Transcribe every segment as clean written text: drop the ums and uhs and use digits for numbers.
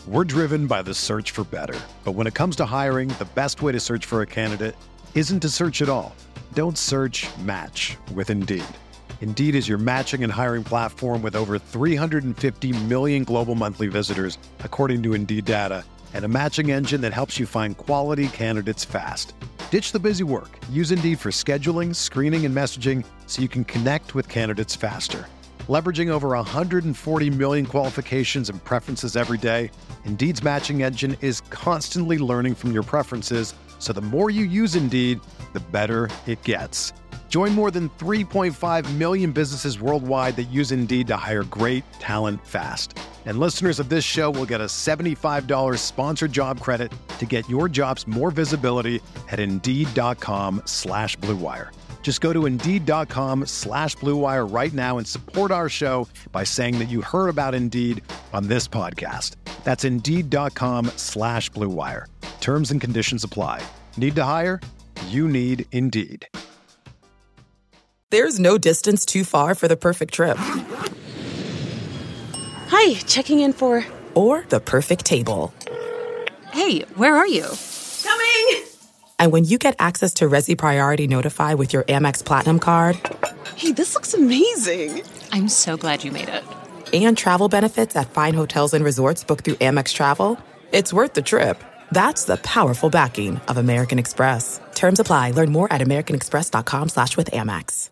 We're driven by the search for better. But when it comes to hiring, the best way to search for a candidate isn't to search at all. Don't search, match with Indeed. Indeed is your matching and hiring platform with over 350 million global monthly visitors, according to Indeed data, and a matching engine that helps you find quality candidates fast. Ditch the busy work. Use Indeed for scheduling, screening, and messaging so you can connect with candidates faster. Leveraging over 140 million qualifications and preferences every day, Indeed's matching engine is constantly learning from your preferences, so the more you use Indeed, the better it gets. Join more than 3.5 million businesses worldwide that use Indeed to hire great talent fast. And listeners of this show will get a $75 sponsored job credit to get your jobs more visibility at Indeed.com/Blue Wire. Just go to Indeed.com/Blue Wire right now and support our show by saying that you heard about Indeed on this podcast. That's Indeed.com/Blue Wire. Terms and conditions apply. Need to hire? You need Indeed. There's no distance too far for the perfect trip. Hi, checking in for... Or the perfect table. Hey, where are you? Coming! And when you get access to Resi Priority Notify with your Amex Platinum card... Hey, this looks amazing. I'm so glad you made it. And travel benefits at fine hotels and resorts booked through Amex Travel, it's worth the trip. That's the powerful backing of American Express. Terms apply. Learn more at americanexpress.com/withAmex.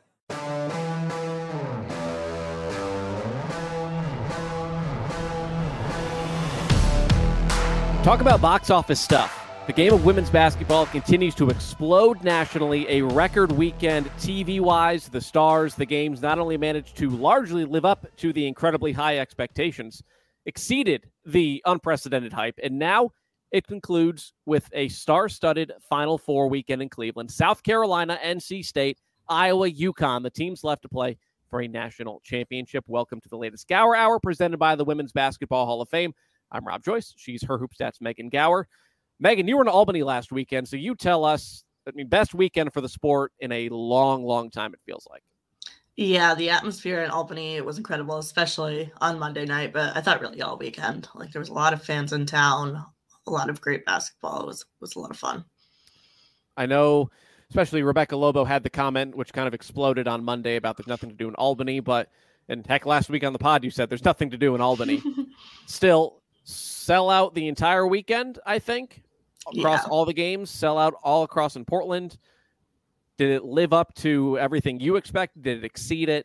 Talk about box office stuff. The game of women's basketball continues to explode nationally. A record weekend TV-wise. The Stars, the games not only managed to largely live up to the incredibly high expectations, exceeded the unprecedented hype, and now it concludes with a star-studded Final Four weekend in Cleveland. South Carolina, NC State, Iowa, UConn, the teams left to play for a national championship. Welcome to the latest Gower Hour, presented by the Women's Basketball Hall of Fame. I'm Rob Joyce. She's her Hoop Stats, Megan Gower. Megan, you were in Albany last weekend, so you tell us, best weekend for the sport in a long, long time, it feels like. Yeah, the atmosphere in Albany was incredible, especially on Monday night, but I thought really all weekend. Like, there was a lot of fans in town, a lot of great basketball. It was a lot of fun. I know, especially Rebecca Lobo had the comment, which kind of exploded on Monday about there's nothing to do in Albany, and heck, last week on the pod, you said there's nothing to do in Albany. Still, sell out the entire weekend, I think, across all the games, sell out all across in Portland. Did it live up to everything you expected? Did it exceed it?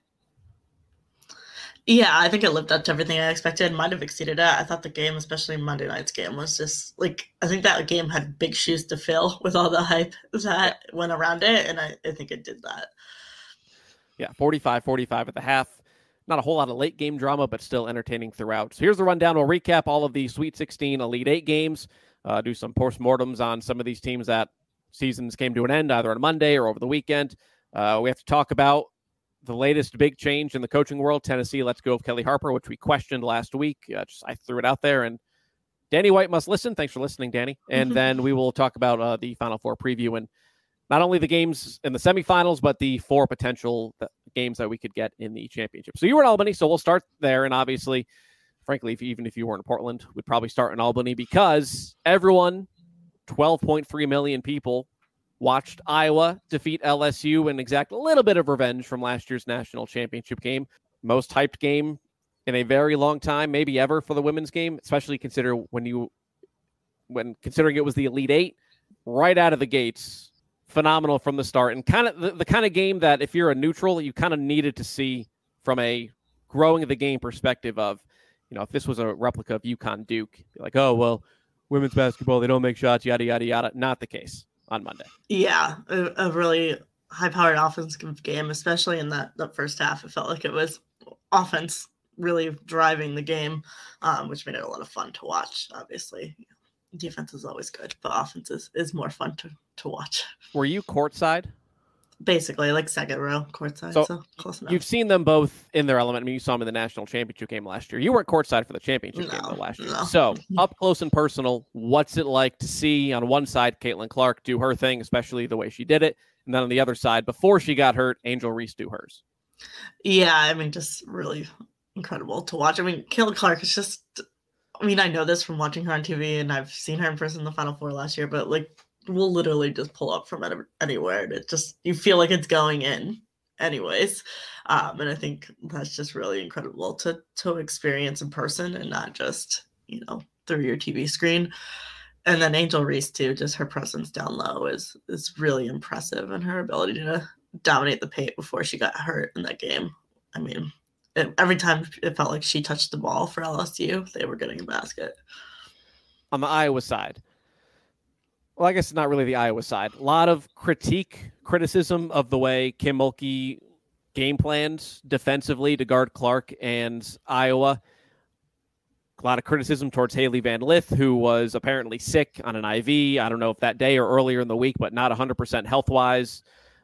Yeah, I think it lived up to everything I expected. Might have exceeded it. I thought the game, especially Monday night's game, was just like, I think that game had big shoes to fill with all the hype that went around it, and I think it did that. Yeah, 45-45 at the half. Not a whole lot of late game drama, but still entertaining throughout. So here's the rundown. We'll recap all of the Sweet 16 Elite 8 games, do some postmortems on some of these teams that seasons came to an end, either on Monday or over the weekend. We have to talk about the latest big change in the coaching world. Tennessee lets go of Kelly Harper, which we questioned last week. I threw it out there, and Danny White must listen. Thanks for listening, Danny. And then we will talk about the Final Four preview and not only the games in the semifinals, but the 4 potential games that we could get in the championship. So you were in Albany, so we'll start there. And obviously, frankly, even if you were in Portland, we'd probably start in Albany because everyone, 12.3 million people, watched Iowa defeat LSU and exact a little bit of revenge from last year's national championship game. Most hyped game in a very long time, maybe ever, for the women's game, especially considering it was the Elite 8 right out of the gates. Phenomenal from the start, and kind of the kind of game that if you're a neutral, you kind of needed to see from a growing the game perspective of, if this was a replica of UConn Duke, like, oh, well, women's basketball, they don't make shots, yada, yada, yada. Not the case on Monday. Yeah, a really high-powered offensive game, especially in that first half. It felt like it was offense really driving the game, which made it a lot of fun to watch, obviously. Defense is always good, but offense is more fun to watch. Were you courtside? Basically, like second row courtside, so close enough. You've seen them both in their element. I mean, you saw them in the national championship game last year. You weren't courtside for the championship game last year. No. So, up close and personal, what's it like to see on one side Caitlin Clark do her thing, especially the way she did it, and then on the other side, before she got hurt, Angel Reese do hers? Yeah, I mean, just really incredible to watch. I mean, Caitlin Clark is just I mean, I know this from watching her on TV, and I've seen her in person in the Final Four last year, but like, we'll literally just pull up from anywhere, and it just, you feel like it's going in anyways. And I think that's just really incredible to experience in person and not just, through your TV screen. And then Angel Reese too, just her presence down low is really impressive, and her ability to dominate the paint before she got hurt in that game. I mean, every time it felt like she touched the ball for LSU, they were getting a basket. On the Iowa side, well, I guess it's not really the Iowa side. A lot of criticism of the way Kim Mulkey game plans defensively to guard Clark and Iowa. A lot of criticism towards Haley Van Lith, who was apparently sick on an IV. I don't know if that day or earlier in the week, but not 100% health-wise.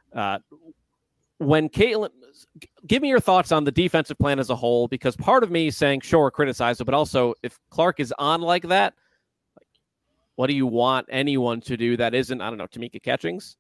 When Caitlin, give me your thoughts on the defensive plan as a whole, because part of me is saying, sure, criticize it, but also if Clark is on like that, what do you want anyone to do that isn't, I don't know, Tamika Catchings?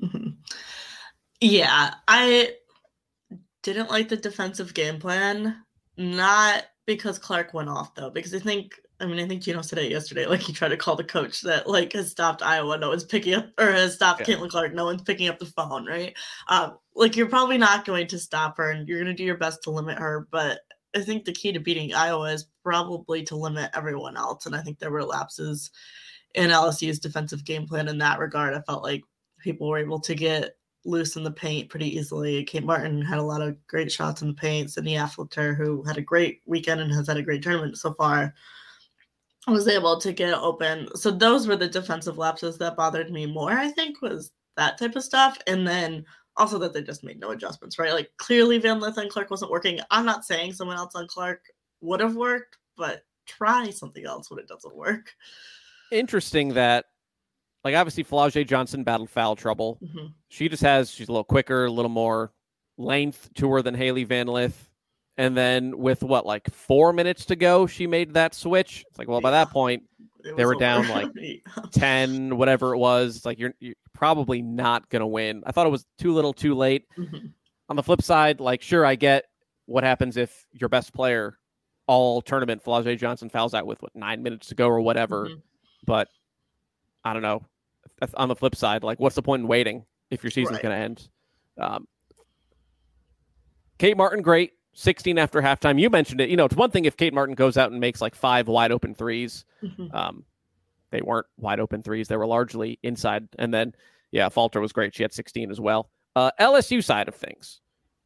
Yeah, I didn't like the defensive game plan, not because Clark went off, though, because I think Gino said it yesterday, like he tried to call the coach that like has stopped Iowa, no one's picking up, or has stopped Caitlin Clark, no one's picking up the phone, right? Like you're probably not going to stop her, and you're going to do your best to limit her, but I think the key to beating Iowa is probably to limit everyone else, and I think there were lapses in LSU's defensive game plan in that regard. I felt like people were able to get loose in the paint pretty easily. Kate Martin had a lot of great shots in the paint. Sydney Affleter, who had a great weekend and has had a great tournament so far, was able to get open. So those were the defensive lapses that bothered me more, I think, was that type of stuff. And then also that they just made no adjustments, right? Like clearly Van Lith on Clark wasn't working. I'm not saying someone else on Clark would have worked, but try something else when it doesn't work. Interesting that, like, obviously Flau'jae Johnson battled foul trouble. Mm-hmm. She's a little quicker, a little more length to her than Haley Van Lith. And then with 4 minutes to go, she made that switch. It's like, well, by that point, they were down like 10, whatever it was. It's like, you're probably not going to win. I thought it was too little, too late. Mm-hmm. On the flip side, like, sure, I get what happens if your best player all tournament, Flau'jae Johnson, fouls out with 9 minutes to go or whatever. Mm-hmm. But I don't know. On the flip side, like, what's the point in waiting if your season's going to end? Kate Martin, great. 16 after halftime. You mentioned it. It's one thing if Kate Martin goes out and makes like 5 wide open threes. Mm-hmm. They weren't wide open threes. They were largely inside. And then, Falter was great. She had 16 as well. LSU side of things.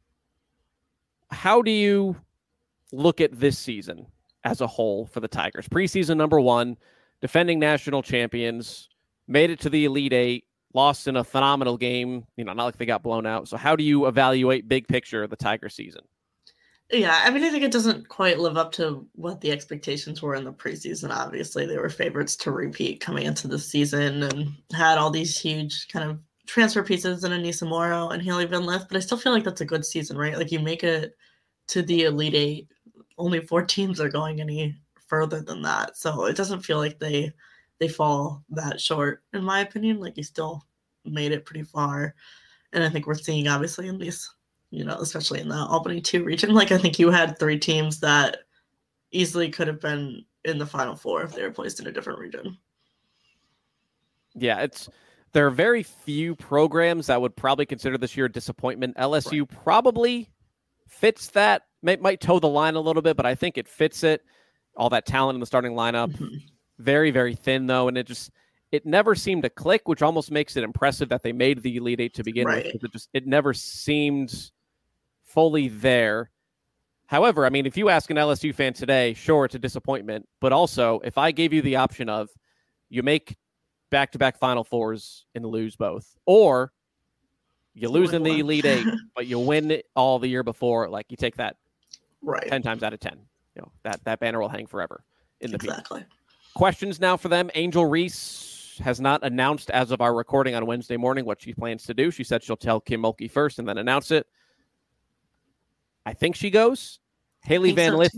How do you look at this season as a whole for the Tigers? Preseason number 1, defending national champions, made it to the Elite Eight, lost in a phenomenal game. Not like they got blown out. So how do you evaluate big picture of the Tiger season? Yeah, I think it doesn't quite live up to what the expectations were in the preseason. Obviously, they were favorites to repeat coming into the season and had all these huge kind of transfer pieces in Anissa Morrow and Haley Van Lith. But I still feel like that's a good season, right? Like you make it to the Elite Eight, only 4 teams are going any further than that. So it doesn't feel like they fall that short, in my opinion. Like you still made it pretty far. And I think we're seeing, obviously, in these, especially in the Albany 2 region, like I think you had 3 teams that easily could have been in the Final Four if they were placed in a different region. Yeah, there are very few programs that would probably consider this year a disappointment. LSU probably fits that, might toe the line a little bit, but I think it fits it. All that talent in the starting lineup. Mm-hmm. Very, very thin, though, and it never seemed to click, which almost makes it impressive that they made the Elite Eight to begin with. It never seemed fully there. However, if you ask an LSU fan today, sure, it's a disappointment, but also if I gave you the option of you make back-to-back Final Fours and lose both, or you lose in the Elite Eight, but you win it all the year before, like you take that 10 times out of 10. That banner will hang forever in the Exactly. Questions now for them. Angel Reese has not announced as of our recording on Wednesday morning what she plans to do. She said she'll tell Kim Mulkey first and then announce it. I think she goes. Haley Van Lith,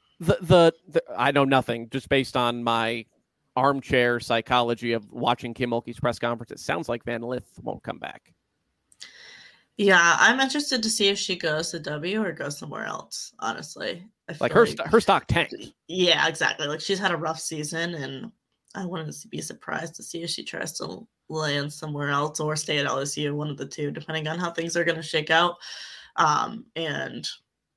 I know nothing, just based on my armchair psychology of watching Kim Mulkey's press conference. It sounds like Van Lith won't come back. Yeah, I'm interested to see if she goes to W or goes somewhere else, honestly. Like her stock tanked. Yeah, exactly. Like she's had a rough season, and I wouldn't be surprised to see if she tries to land somewhere else or stay at LSU, one of the two, depending on how things are going to shake out, and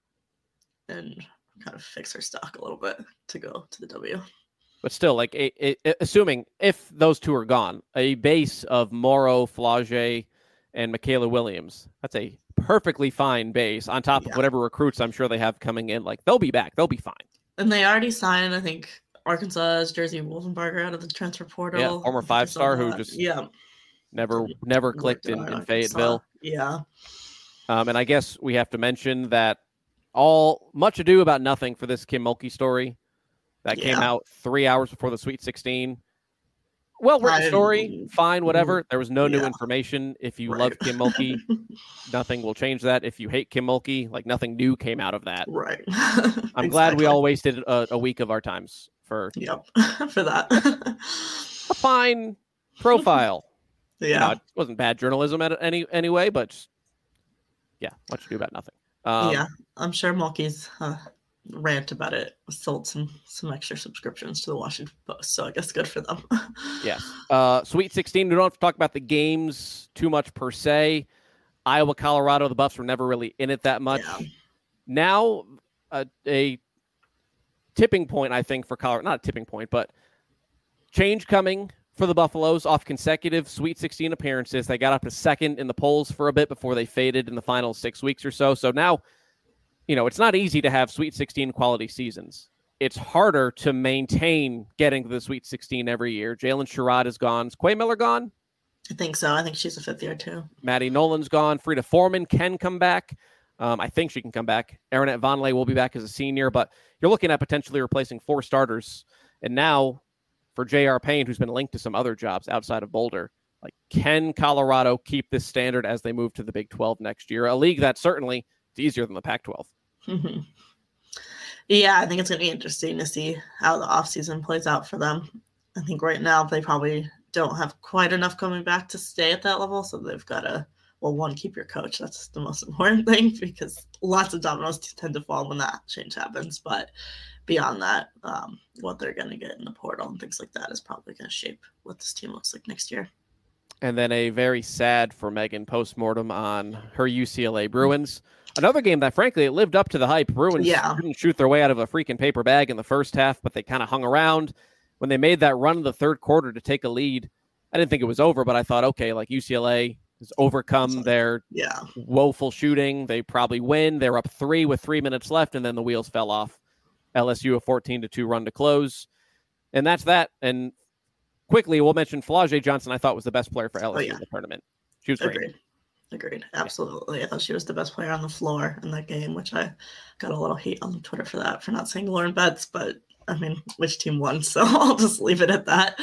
kind of fix her stock a little bit to go to the W. But still, like assuming if those two are gone, a base of Morrow, Flau'jae, and Michaela Williams, that's a perfectly fine base on top of whatever recruits I'm sure they have coming in. Like they'll be back. They'll be fine. And they already signed, I think, Arkansas's Jersey Wolfenbarger out of the transfer portal. Yeah, former 5-star who just never clicked in Fayetteville. Yeah. And I guess we have to mention that much ado about nothing for this Kim Mulkey story that came out 3 hours before the Sweet 16. Well-written story, fine, whatever. There was no new information. If you love Kim Mulkey, nothing will change that. If you hate Kim Mulkey, like nothing new came out of that. Right. I'm glad we all wasted a week of our times for for that. A fine profile. Yeah. It wasn't bad journalism anyway, but just, much ado about nothing. I'm sure Mulkey's rant about it sold some extra subscriptions to the Washington Post, so I guess good for them. Yes. Sweet 16, we don't have to talk about the games too much per se. Iowa, Colorado, the Buffs were never really in it that much. Now, a tipping point, I think, for Colorado, not a tipping point, but change coming for the Buffaloes off consecutive Sweet 16 appearances. They got up to second in the polls for a bit before they faded in the final 6 weeks or so. So now, it's not easy to have Sweet 16 quality seasons. It's harder to maintain getting to the Sweet 16 every year. Jalen Sherrod is gone. Is Quay Miller gone? I think so. I think she's a fifth year too. Maddie Nolan's gone. Frida Foreman can come back. I think she can come back. Aaronette Vonleh will be back as a senior, but you're looking at potentially replacing 4 starters. And now for J.R. Payne, who's been linked to some other jobs outside of Boulder, like, can Colorado keep this standard as they move to the Big 12 next year? A league that certainly is easier than the Pac-12. Mm-hmm. Yeah, I think it's going to be interesting to see how the offseason plays out for them. I think right now they probably don't have quite enough coming back to stay at that level, so they've got to, one, keep your coach. That's the most important thing, because lots of dominoes tend to fall when that change happens. But beyond that, what they're going to get in the portal and things like that is probably going to shape what this team looks like next year. And then a very sad for Megan postmortem on her UCLA Bruins. Another game that, frankly, it lived up to the hype. Bruins couldn't shoot their way out of a freaking paper bag in the first half, but they kind of hung around. When they made that run in the third quarter to take a lead, I didn't think it was over, but I thought, okay, like UCLA has overcome their woeful shooting. They probably win. They're up 3 with 3 minutes left, and then the wheels fell off. LSU a 14-2 run to close. And that's that. And quickly, we'll mention Flau'jae Johnson, I thought was the best player for LSU in the tournament. She was great. Agreed. Absolutely. I thought she was the best player on the floor in that game, which I got a little hate on Twitter for that, for not saying Lauren Betts, but I mean, which team won? So I'll just leave it at that.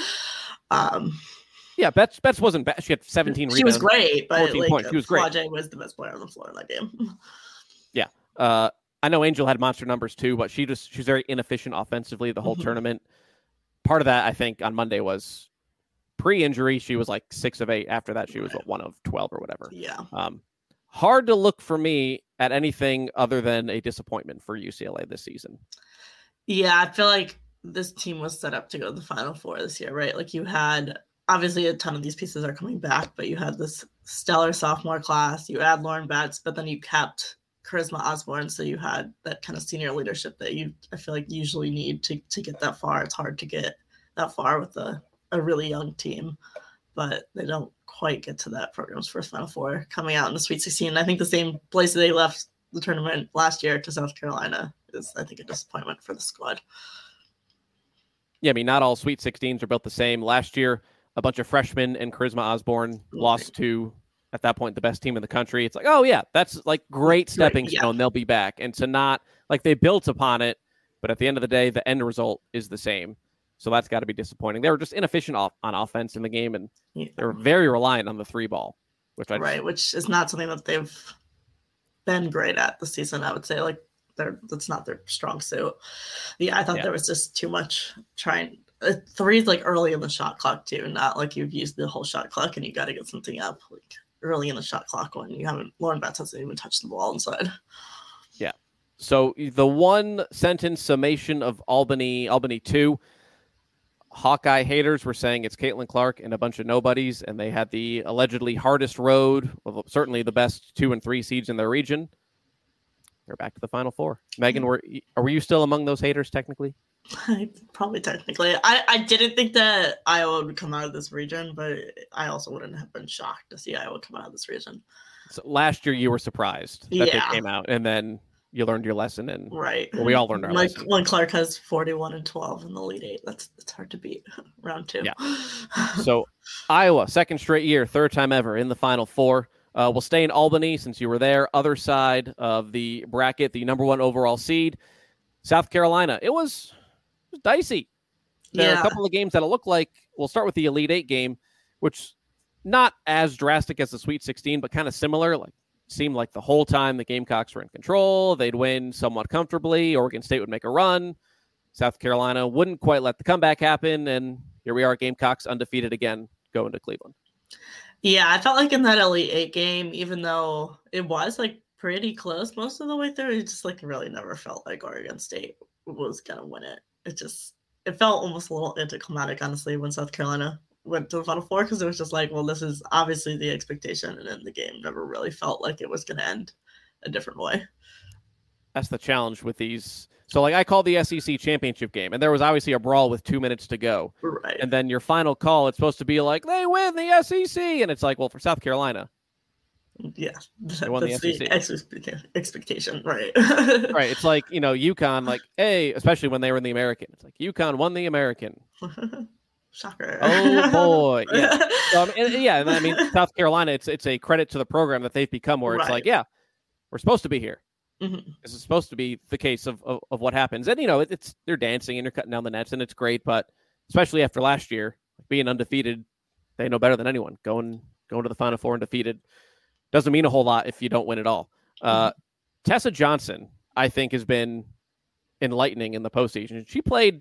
Betts wasn't bad. She had 17 rebounds. She was great, but points. She was great. Flau'jae was the best player on the floor in that game. Yeah. I know Angel had monster numbers too, but she's very inefficient offensively the whole tournament. Part of that, I think, on Monday was pre-injury. She was like 6 of 8. After that, she was 1 of 12 or whatever. Yeah. Hard to look for me at anything other than a disappointment for UCLA this season. Yeah, I feel like this team was set up to go to the Final Four this year, right? Like you had, obviously a ton of these pieces are coming back, but you had this stellar sophomore class. You add Lauren Betts, but then you kept Charisma Osborne, so you had that kind of senior leadership that I feel like usually need to get that far. It's hard to get that far with a really young team, but they don't quite get to that program's first Final Four coming out in the Sweet 16. I think the same place they left the tournament last year to South Carolina is, I think, a disappointment for the squad. Yeah, I mean, not all Sweet 16s are built the same. Last year, a bunch of freshmen and Charisma Osborne lost to, at that point, the best team in the country. It's like, oh yeah, that's like great stepping stone. They'll be back. And to not, like, they built upon it, but at the end of the day, the end result is the same. So that's got to be disappointing. They were just inefficient on offense in the game, and they were very reliant on the 3-ball, which is not something that they've been great at this season. I would say, like, that's not their strong suit. Yeah, I thought there was just too much trying. 3 is like early in the shot clock too, not like you've used the whole shot clock and you got to get something up like early in the shot clock when you haven't. Lauren Betts hasn't even touched the ball inside. Yeah, So the one sentence summation of Albany 2, Hawkeye haters were saying it's Caitlin Clark and a bunch of nobodies, and they had the allegedly hardest road, well, certainly the best 2 and 3 seeds in their region. They're back to the Final Four. Megan, were you still among those haters technically? Probably technically. I didn't think that Iowa would come out of this region, but I also wouldn't have been shocked to see Iowa come out of this region. So last year you were surprised that they came out, and then you learned your lesson, and right. Well, we all learned our lesson. When Clark has 41-12 in the Elite Eight, it's hard to beat round 2. Yeah. So Iowa, second straight year, third time ever in the Final Four. We'll stay in Albany since you were there. Other side of the bracket, the number 1 overall seed, South Carolina. It was dicey. There are a couple of games that look like. We'll start with the Elite Eight game, which not as drastic as the Sweet 16, but kind of similar. Like, seemed like the whole time the Gamecocks were in control. They'd win somewhat comfortably. Oregon State would make a run. South Carolina wouldn't quite let the comeback happen. And here we are, Gamecocks undefeated again, going to Cleveland. Yeah, I felt like in that Elite Eight game, even though it was like pretty close most of the way through, it just like really never felt like Oregon State was going to win it. It felt almost a little anticlimactic, honestly, when South Carolina went to the Final Four, because it was just like, well, this is obviously the expectation, and then the game never really felt like it was going to end a different way. That's the challenge with these. So, like, I called the SEC championship game, and there was obviously a brawl with 2 minutes to go. Right. And then your final call, it's supposed to be like, they win the SEC, and it's like, well, for South Carolina. Yeah, they won the SEC. Expectation, right? Right. It's like, UConn, like, hey, especially when they were in the American. It's like, UConn won the American. Shocker. Oh boy. Yeah. So, I mean, South Carolina, it's a credit to the program that they've become, where it's like, yeah, we're supposed to be here. Mm-hmm. This is supposed to be the case of what happens. And it's they're dancing and they're cutting down the nets, and it's great, but especially after last year, being undefeated, they know better than anyone. Going to the Final Four undefeated doesn't mean a whole lot if you don't win at all. Tessa Johnson, I think, has been enlightening in the postseason. She played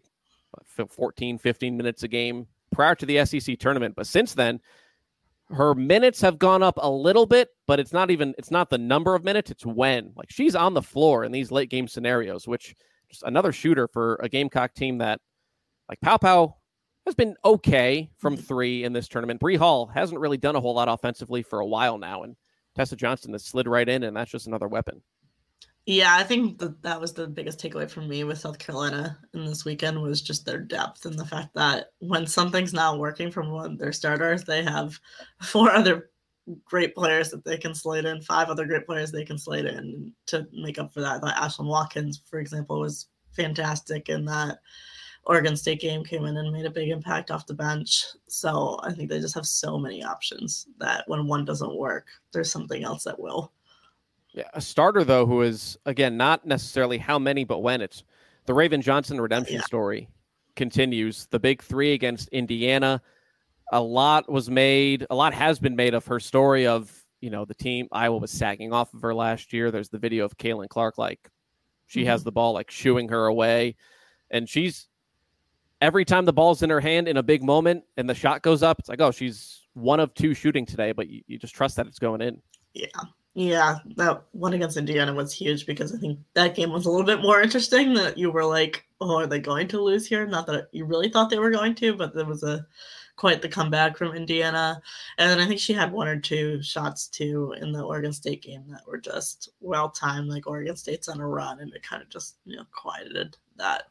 14, 15 minutes a game prior to the SEC tournament. But since then, her minutes have gone up a little bit, but it's not the number of minutes, it's when. Like, she's on the floor in these late game scenarios, which just another shooter for a Gamecock team that, like, Pau has been okay from 3 in this tournament. Bree Hall hasn't really done a whole lot offensively for a while now, and Tessa Johnson has slid right in, and that's just another weapon. Yeah, I think that was the biggest takeaway for me with South Carolina in this weekend, was just their depth and the fact that when something's not working from one of their starters, they have 4 other great players that they can slate in, 5 other great players they can slate in to make up for that. Like Ashlyn Watkins, for example, was fantastic in that Oregon State game, came in and made a big impact off the bench. So I think they just have so many options that when one doesn't work, there's something else that will. Yeah, a starter, though, who is, again, not necessarily how many, but when. It's the Raven Johnson redemption story continues. The big 3 against Indiana. A lot has been made of her story of, the team. Iowa was sagging off of her last year. There's the video of Caitlin Clark, like, she has the ball, like, shooing her away. And every time the ball's in her hand in a big moment and the shot goes up, it's like, oh, she's 1 of 2 shooting today, but you just trust that it's going in. Yeah, that one against Indiana was huge, because I think that game was a little bit more interesting, that you were like, oh, are they going to lose here? Not that you really thought they were going to, but there was quite the comeback from Indiana. And then I think she had 1 or 2 shots too in the Oregon State game that were just well timed, like Oregon State's on a run, and it kind of just quieted that.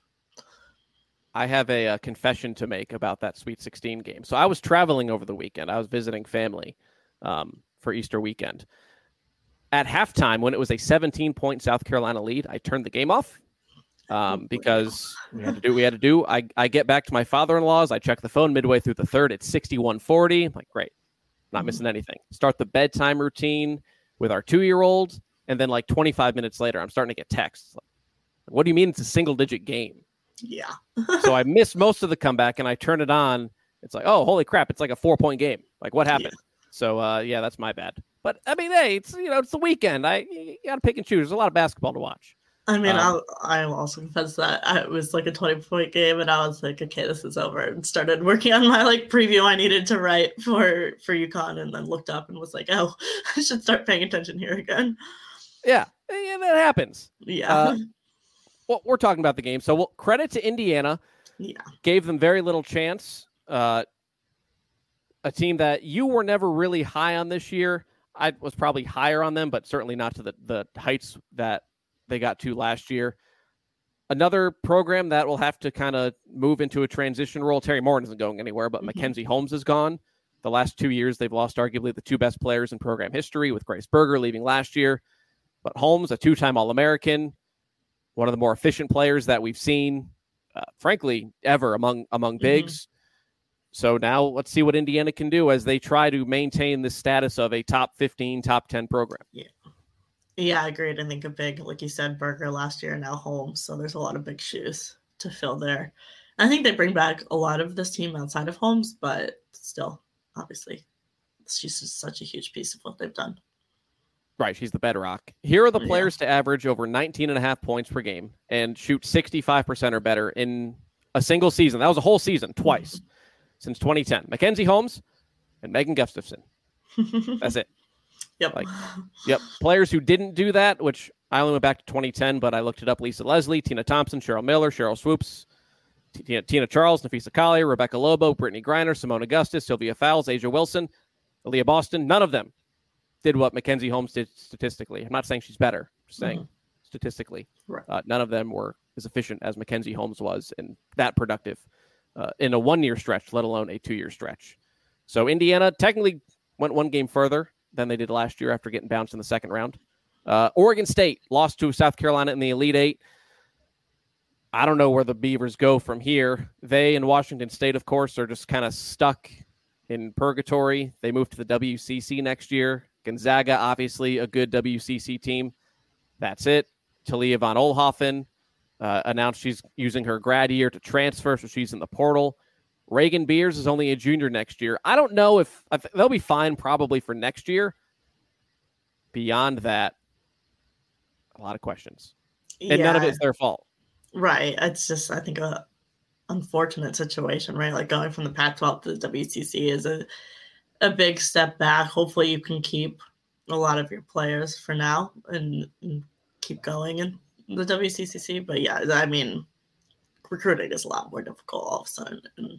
I have a confession to make about that Sweet 16 game. So I was traveling over the weekend. I was visiting family for Easter weekend. At halftime, when it was a 17-point South Carolina lead, I turned the game off because we had to do. I get back to my father-in-law's. I check the phone midway through the third. It's 61-40. I'm like, great, not missing anything. Start the bedtime routine with our 2-year-old, and then like 25 minutes later, I'm starting to get texts. Like, what do you mean it's a single-digit game? Yeah. So I missed most of the comeback, and I turn it on. It's like, oh, holy crap! It's like a 4-point game. Like, what happened? Yeah. So that's my bad. But I mean, hey, it's it's the weekend. You got to pick and choose. There's a lot of basketball to watch. I mean, I'll also confess that it was like a 20-point game, and I was like, okay, this is over, and started working on my like preview I needed to write for UConn, and then looked up and was like, oh, I should start paying attention here again. Yeah, Yeah, that happens. Yeah. Well, we're talking about the game. So credit to Indiana. Yeah. Gave them very little chance. A team that you were never really high on this year. I was probably higher on them, but certainly not to the heights that they got to last year. Another program that will have to kind of move into a transition role. Terry Morin isn't going anywhere, but Mackenzie Holmes is gone. The last 2 years, they've lost arguably the two best players in program history, with Grace Berger leaving last year. But Holmes, a two-time All-American, one of the more efficient players that we've seen, frankly, ever among bigs. So now let's see what Indiana can do as they try to maintain the status of a top 15, top 10 program. Yeah, agreed. I think a big, like you said, Berger last year, now Holmes. So there's a lot of big shoes to fill there. I think they bring back a lot of this team outside of Holmes, but still, obviously, she's just such a huge piece of what they've done. Right, she's the bedrock. Here are the players to average over 19.5 points per game and shoot 65% or better in a single season. That was a whole season, twice, since 2010. Mackenzie Holmes and Megan Gustafson. That's it. Yep. Players who didn't do that, which I only went back to 2010, but I looked it up. Lisa Leslie, Tina Thompson, Cheryl Miller, Cheryl Swoops, Tina Charles, Nafisa Collier, Rebecca Lobo, Brittany Griner, Simone Augustus, Sylvia Fowles, Asia Wilson, Aaliyah Boston. None of them did what Mackenzie Holmes did statistically. I'm not saying she's better. I'm just saying statistically. Right. None of them were as efficient as Mackenzie Holmes was and that productive in a 1-year stretch, let alone a 2-year stretch. So Indiana technically went one game further than they did last year after getting bounced in the second round. Oregon State lost to South Carolina in the Elite Eight. I don't know where the Beavers go from here. They and Washington State, of course, are just kind of stuck in purgatory. They move to the WCC next year. Gonzaga, obviously a good WCC team. That's it. Talia von Oelhoffen announced she's using her grad year to transfer, so she's in the portal. Reagan Beers is only a junior next year. I don't know if they'll be fine probably for next year. Beyond that, a lot of questions. And none of it's their fault. Right. It's just, I think, a unfortunate situation, right? Like going from the Pac-12 to the WCC is a big step back. Hopefully you can keep a lot of your players for now and keep going in the WCCC. But yeah, I mean, recruiting is a lot more difficult all of a sudden, and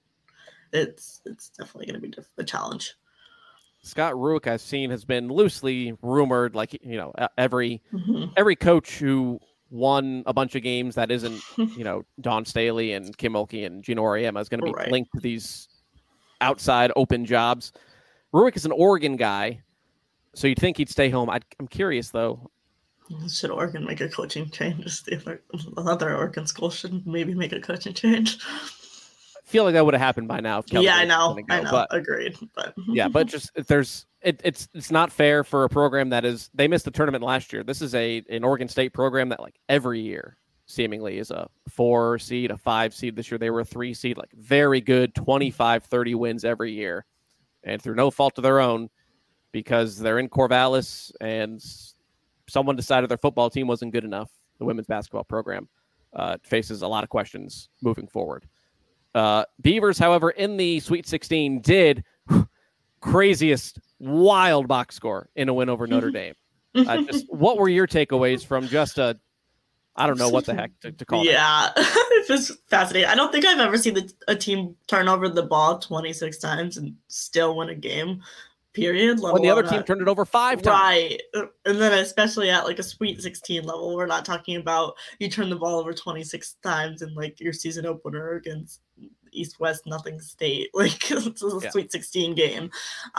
it's definitely going to be a challenge. Scott Rueck, I've seen, has been loosely rumored, like, you know, every coach who won a bunch of games that isn't, you know, Dawn Staley and Kim Mulkey and Gino Auriemma is going to be linked to these outside open jobs. Rueck is an Oregon guy, so you'd think he'd stay home. I'm curious, though. Should Oregon make a coaching change? The other Oregon school should maybe make a coaching change. I feel like that would have happened by now. I know. But, agreed. But yeah, but just it's not fair for a program that they missed the tournament last year. This is an Oregon State program that like every year seemingly is a 4 seed, a 5 seed. This year they were a 3 seed, like very good 25-30 wins every year, and through no fault of their own, because they're in Corvallis and someone decided their football team wasn't good enough. The women's basketball program faces a lot of questions moving forward. Beavers, however, in the Sweet 16 did craziest, wild box score in a win over Notre Dame. What were your takeaways from just I don't know what the heck to call it. Yeah, it was fascinating. I don't think I've ever seen a team turn over the ball 26 times and still win a game. Period. When the other team turned it over 5 times. Right. And then especially at like a Sweet 16 level, we're not talking about you turn the ball over 26 times in like your season opener against East-West Nothing State. Like it's a Sweet 16 game.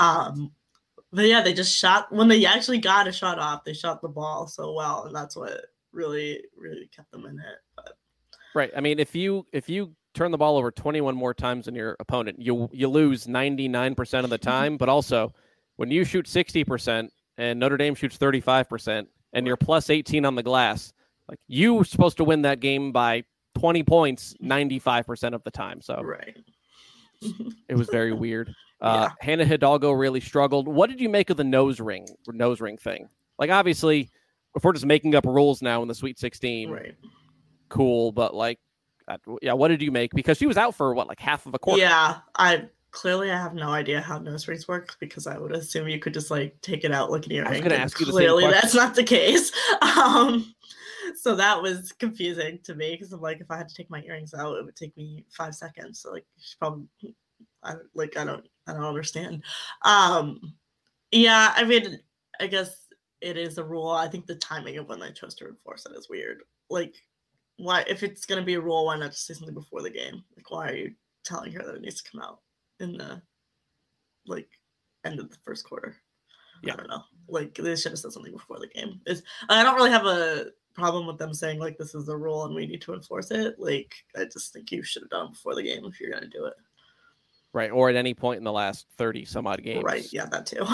But yeah, they just shot, when they actually got a shot off, they shot the ball so well. And that's what really, really kept them in it. But. Right. I mean, if you turn the ball over 21 more times than your opponent, you lose 99% of the time. But also, when you shoot 60% and Notre Dame shoots 35% and you're plus 18 on the glass, like you're supposed to win that game by 20 points 95% of the time. So it was very weird. Hannah Hidalgo really struggled. What did you make of the nose ring thing? Like, obviously, if we're just making up rules now in the Sweet 16, cool. But like, what did you make? Because she was out for like half of a quarter. Yeah, I clearly I have no idea how nose rings work because I would assume you could just like take it out, look at your ring. I was going to ask you the same clearly question. That's not the case. So that was confusing to me because I'm like, if I had to take my earrings out, it would take me 5 seconds. So like, you should probably, I don't understand. Yeah, I mean, I guess it is a rule. I think the timing of when they chose to enforce it is weird. Like, why, if it's going to be a rule, why not just say something before the game? Like, why are you telling her that it needs to come out in the, like, end of the first quarter? Yeah. I don't know. Like, they should have said something before the game. I don't really have a problem with them saying, like, this is the rule and we need to enforce it. Like, I just think you should have done it before the game if you're going to do it. Right, or at any point in the last 30-some-odd games. Right, yeah, that too.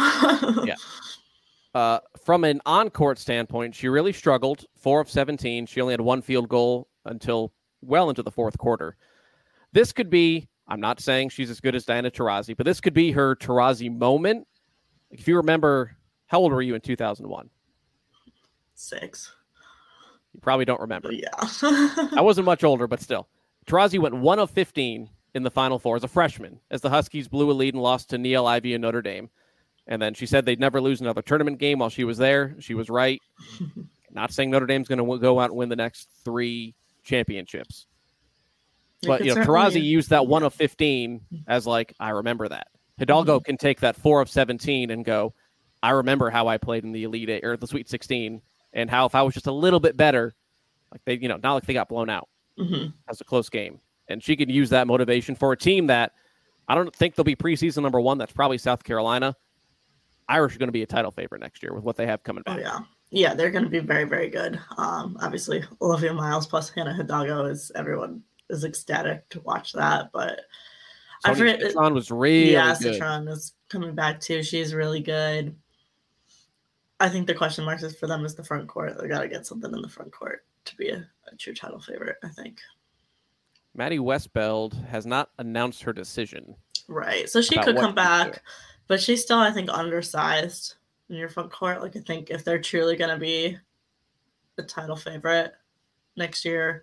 Yeah. From an on-court standpoint, she really struggled. 4 of 17. She only had 1 field goal until well into the fourth quarter. This could be, I'm not saying she's as good as Diana Taurasi, but this could be her Taurasi moment. If you remember, how old were you in 2001? 6. You probably don't remember. Yeah. I wasn't much older, but still. Taurasi went 1 of 15 in the Final Four as a freshman, as the Huskies blew a lead and lost to Niele Ivey and Notre Dame. And then she said they'd never lose another tournament game while she was there. She was right. Not saying Notre Dame's going to go out and win the next 3 championships. But, Taurasi used that 1 of 15 as like, I remember that. Hidalgo can take that 4 of 17 and go, I remember how I played in the Elite Eight or the Sweet 16 and how if I was just a little bit better, like they, not like they got blown out. That's a close game. And she can use that motivation for a team that I don't think they'll be preseason number 1. That's probably South Carolina. Irish are going to be a title favorite next year with what they have coming back. Oh, yeah. Yeah, they're going to be very, very good. Obviously, Olivia Miles plus Hannah Hidalgo everyone is ecstatic to watch that. But I forget. Citron was really good. Citron is coming back too. She's really good. I think the question mark is for them is the front court. They got to get something in the front court to be a true title favorite, I think. Maddie Westbeld has not announced her decision. Right. So she could come back, but she's still, I think, undersized in your front court. Like, I think if they're truly going to be the title favorite next year,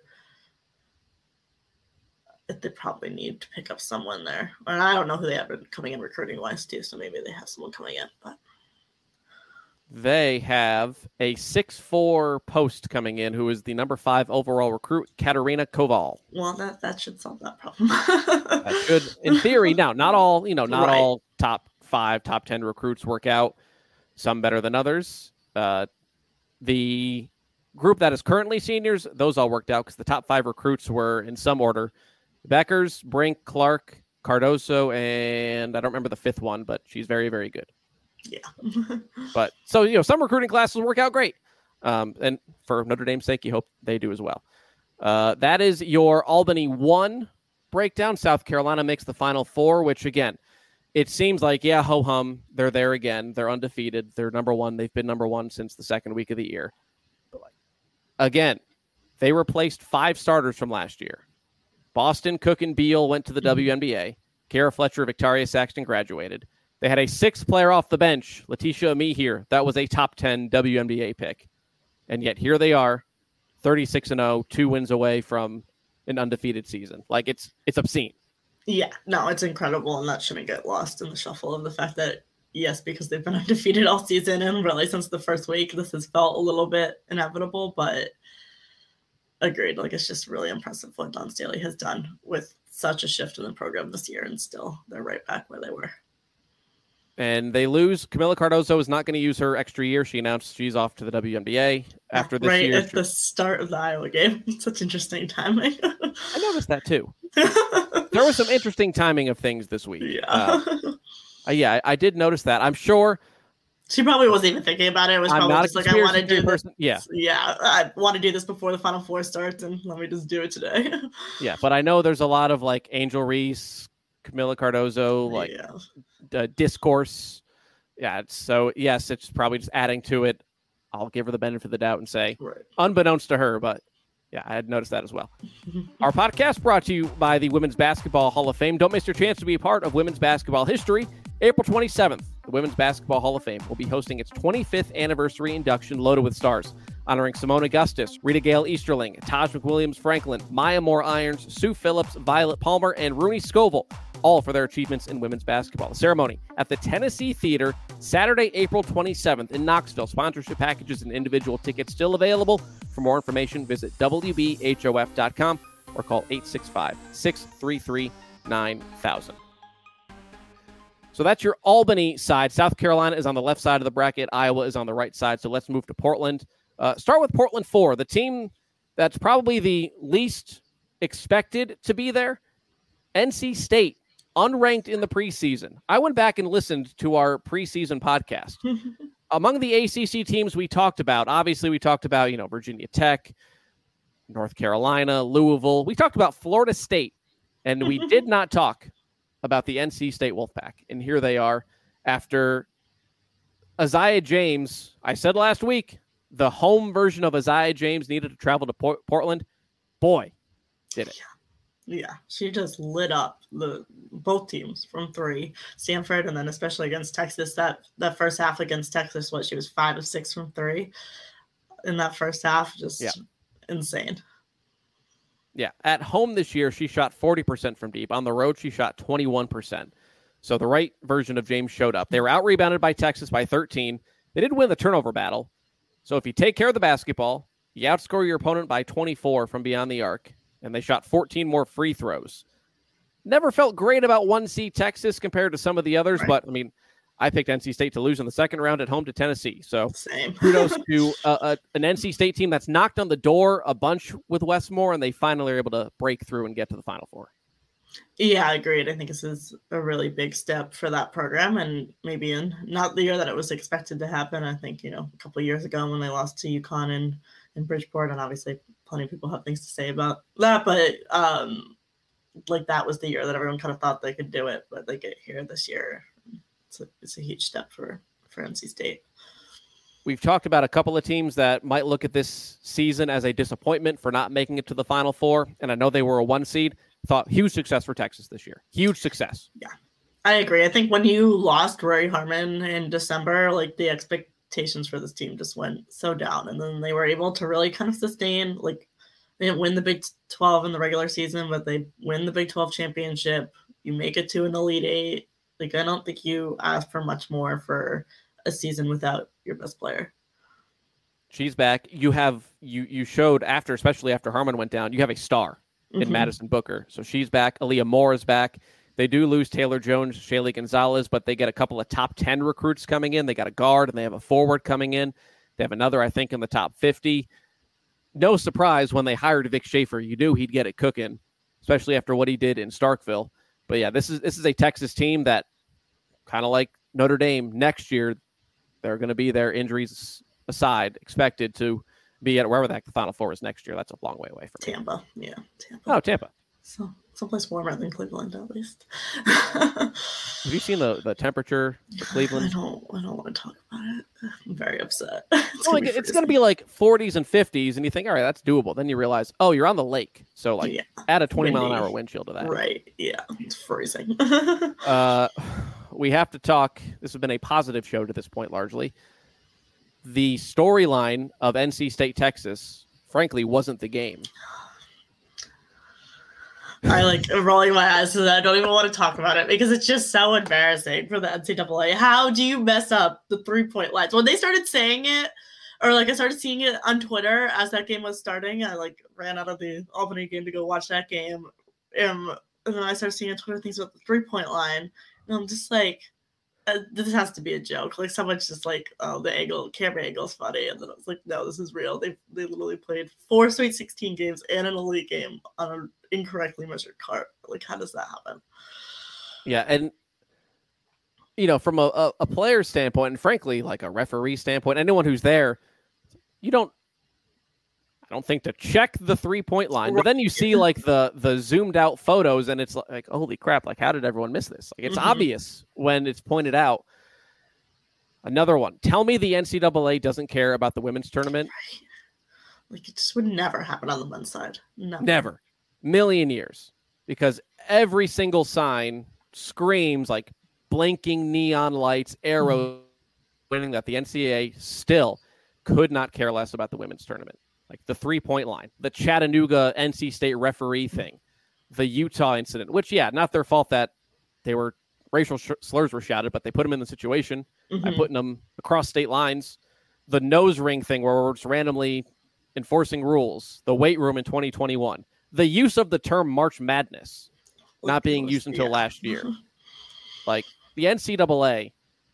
they probably need to pick up someone there. And I don't know who they have coming in recruiting-wise, too, so maybe they have someone coming in. But they have a 6'4" post coming in who is the number 5 overall recruit, Katerina Koval. Well, that should solve that problem. That should, in theory. Now, not all, all top 5, top 10 recruits work out. Some better than others. The group that is currently seniors, those all worked out because the top 5 recruits were in some order. Beckers, Brink, Clark, Cardoso, and I don't remember the 5th one, but she's very, very good. Yeah. But so, some recruiting classes work out great. And for Notre Dame's sake, you hope they do as well. That is your Albany 1 breakdown. South Carolina makes the Final Four, which again, it seems like, yeah, ho-hum, they're there again. They're undefeated. They're number 1. They've been number 1 since the second week of the year. But again, they replaced 5 starters from last year. Boston, Cook, and Beal went to the WNBA. Kara Fletcher, Victoria Saxton graduated. They had a 6th player off the bench, Letitia Amihere. That was a top 10 WNBA pick. And yet here they are, 36-0, 2 wins away from an undefeated season. Like, it's obscene. Yeah, no, it's incredible, and that shouldn't get lost in the shuffle of the fact that, yes, because they've been undefeated all season, and really since the first week, this has felt a little bit inevitable, but agreed. Like, it's just really impressive what Dawn Staley has done with such a shift in the program this year, and still they're right back where they were. And they lose. Camila Cardoso is not going to use her extra year. She announced she's off to the WNBA after this year. Right at the start of the Iowa game. Such interesting timing. I noticed that too. There was some interesting timing of things this week. Yeah. I did notice that. I'm sure she probably wasn't even thinking about it. It was probably just like, I want to do this. Yeah, I want to do this before the Final Four starts, and let me just do it today. Yeah, but I know there's a lot of like Angel Reese, Camila Cardoso, discourse. Yeah, so yes, it's probably just adding to it. I'll give her the benefit of the doubt and say, unbeknownst to her, but yeah, I had noticed that as well. Our podcast brought to you by the Women's Basketball Hall of Fame. Don't miss your chance to be a part of women's basketball history. April 27th, the Women's Basketball Hall of Fame will be hosting its 25th anniversary induction loaded with stars, honoring Simone Augustus, Rita Gale Easterling, Taj McWilliams Franklin, Maya Moore Irons, Sue Phillips, Violet Palmer, and Rooney Scovel. all for their achievements in women's basketball. The ceremony at the Tennessee Theater, Saturday, April 27th in Knoxville. Sponsorship packages and individual tickets still available. For more information, visit wbhof.com or call 865-633-9000. So that's your Albany side. South Carolina is on the left side of the bracket. Iowa is on the right side. So let's move to Portland. Start with Portland 4, the team that's probably the least expected to be there. NC State, unranked in the preseason. I went back and listened to our preseason podcast. Among the ACC teams we talked about, obviously we talked about, Virginia Tech, North Carolina, Louisville. We talked about Florida State, and we did not talk about the NC State Wolfpack. And here they are after Isaiah James. I said last week, the home version of Isaiah James needed to travel to Portland. Boy, did it. Yeah, she just lit up both teams from 3. Stanford, and then especially against Texas. That first half against Texas, she was 5 of 6 from 3 in that first half. Just insane. Yeah, at home this year, she shot 40% from deep. On the road, she shot 21%. So the right version of James showed up. They were out-rebounded by Texas by 13. They did win the turnover battle. So if you take care of the basketball, you outscore your opponent by 24 from beyond the arc, and they shot 14 more free throws. Never felt great about 1C Texas compared to some of the others, but, I picked NC State to lose in the second round at home to Tennessee. So kudos to an NC State team that's knocked on the door a bunch with Westmore, and they finally are able to break through and get to the Final Four. Yeah, I agreed. I think this is a really big step for that program, and maybe in not the year that it was expected to happen. I think, a couple of years ago when they lost to UConn in Bridgeport, and obviously plenty of people have things to say about that, but that was the year that everyone kind of thought they could do it, but they get here this year. It's a huge step for NC State. We've talked about a couple of teams that might look at this season as a disappointment for not making it to the Final Four, and I know they were a 1 seed. Thought huge success for Texas this year. Huge success. Yeah, I agree. I think when you lost Rory Harmon in December, the expectations for this team just went so down, and then they were able to really kind of sustain. They didn't win the Big 12 in the regular season, but they win the Big 12 championship. You make it to an Elite 8. I don't think you ask for much more for a season without your best player. She's back. You showed especially after Harmon went down, you have a star in Madison Booker. So she's back. Aaliyah Moore is back. They do lose Taylor Jones, Shaylee Gonzalez, but they get a couple of top 10 recruits coming in. They got a guard and they have a forward coming in. They have another, I think, in the top 50. No surprise when they hired Vic Schaefer. You knew he'd get it cooking, especially after what he did in Starkville. But yeah, this is a Texas team that, kind of like Notre Dame, next year they're going to be, their injuries aside, expected to be at wherever the Final Four is next year. That's a long way away from Tampa. Yeah, Tampa. Oh, Tampa. So someplace warmer than Cleveland, at least. Have you seen the temperature for Cleveland? I don't want to talk about it. I'm very upset. It's going to be like 40s and 50s, and you think, all right, that's doable. Then you realize, you're on the lake. So, add a 20-mile-an-hour wind chill to that. Right, yeah. It's freezing. We have to talk. This has been a positive show to this point, largely. The storyline of NC State, Texas, frankly, wasn't the game. I rolling my eyes so that I don't even want to talk about it because it's just so embarrassing for the NCAA. How do you mess up the 3-point lines? When they started saying it, or I started seeing it on Twitter as that game was starting, I ran out of the Albany game to go watch that game. And then I started seeing on Twitter things about the 3-point line. And I'm just this has to be a joke. Someone's just the camera angle's funny. And then I was like, no, this is real. They literally played 4 Sweet 16 games and an elite game on an incorrectly measured cart. How does that happen? Yeah, and from a player standpoint, and frankly, a referee standpoint, anyone who's there, I don't think to check the 3-point line, but then you see the zoomed out photos and it's holy crap, how did everyone miss this? It's obvious when it's pointed out. Another one. Tell me the NCAA doesn't care about the women's tournament. It just would never happen on the men's side. Never. Million years. Because every single sign screams blinking neon lights, arrows, winning that the NCAA still could not care less about the women's tournament. The 3-point line, the Chattanooga NC State referee thing, the Utah incident, which, not their fault that racial slurs were shouted, but they put them in the situation by putting them across state lines. The nose ring thing where we're just randomly enforcing rules, the weight room in 2021, the use of the term March Madness not being used until last year. Like the NCAA,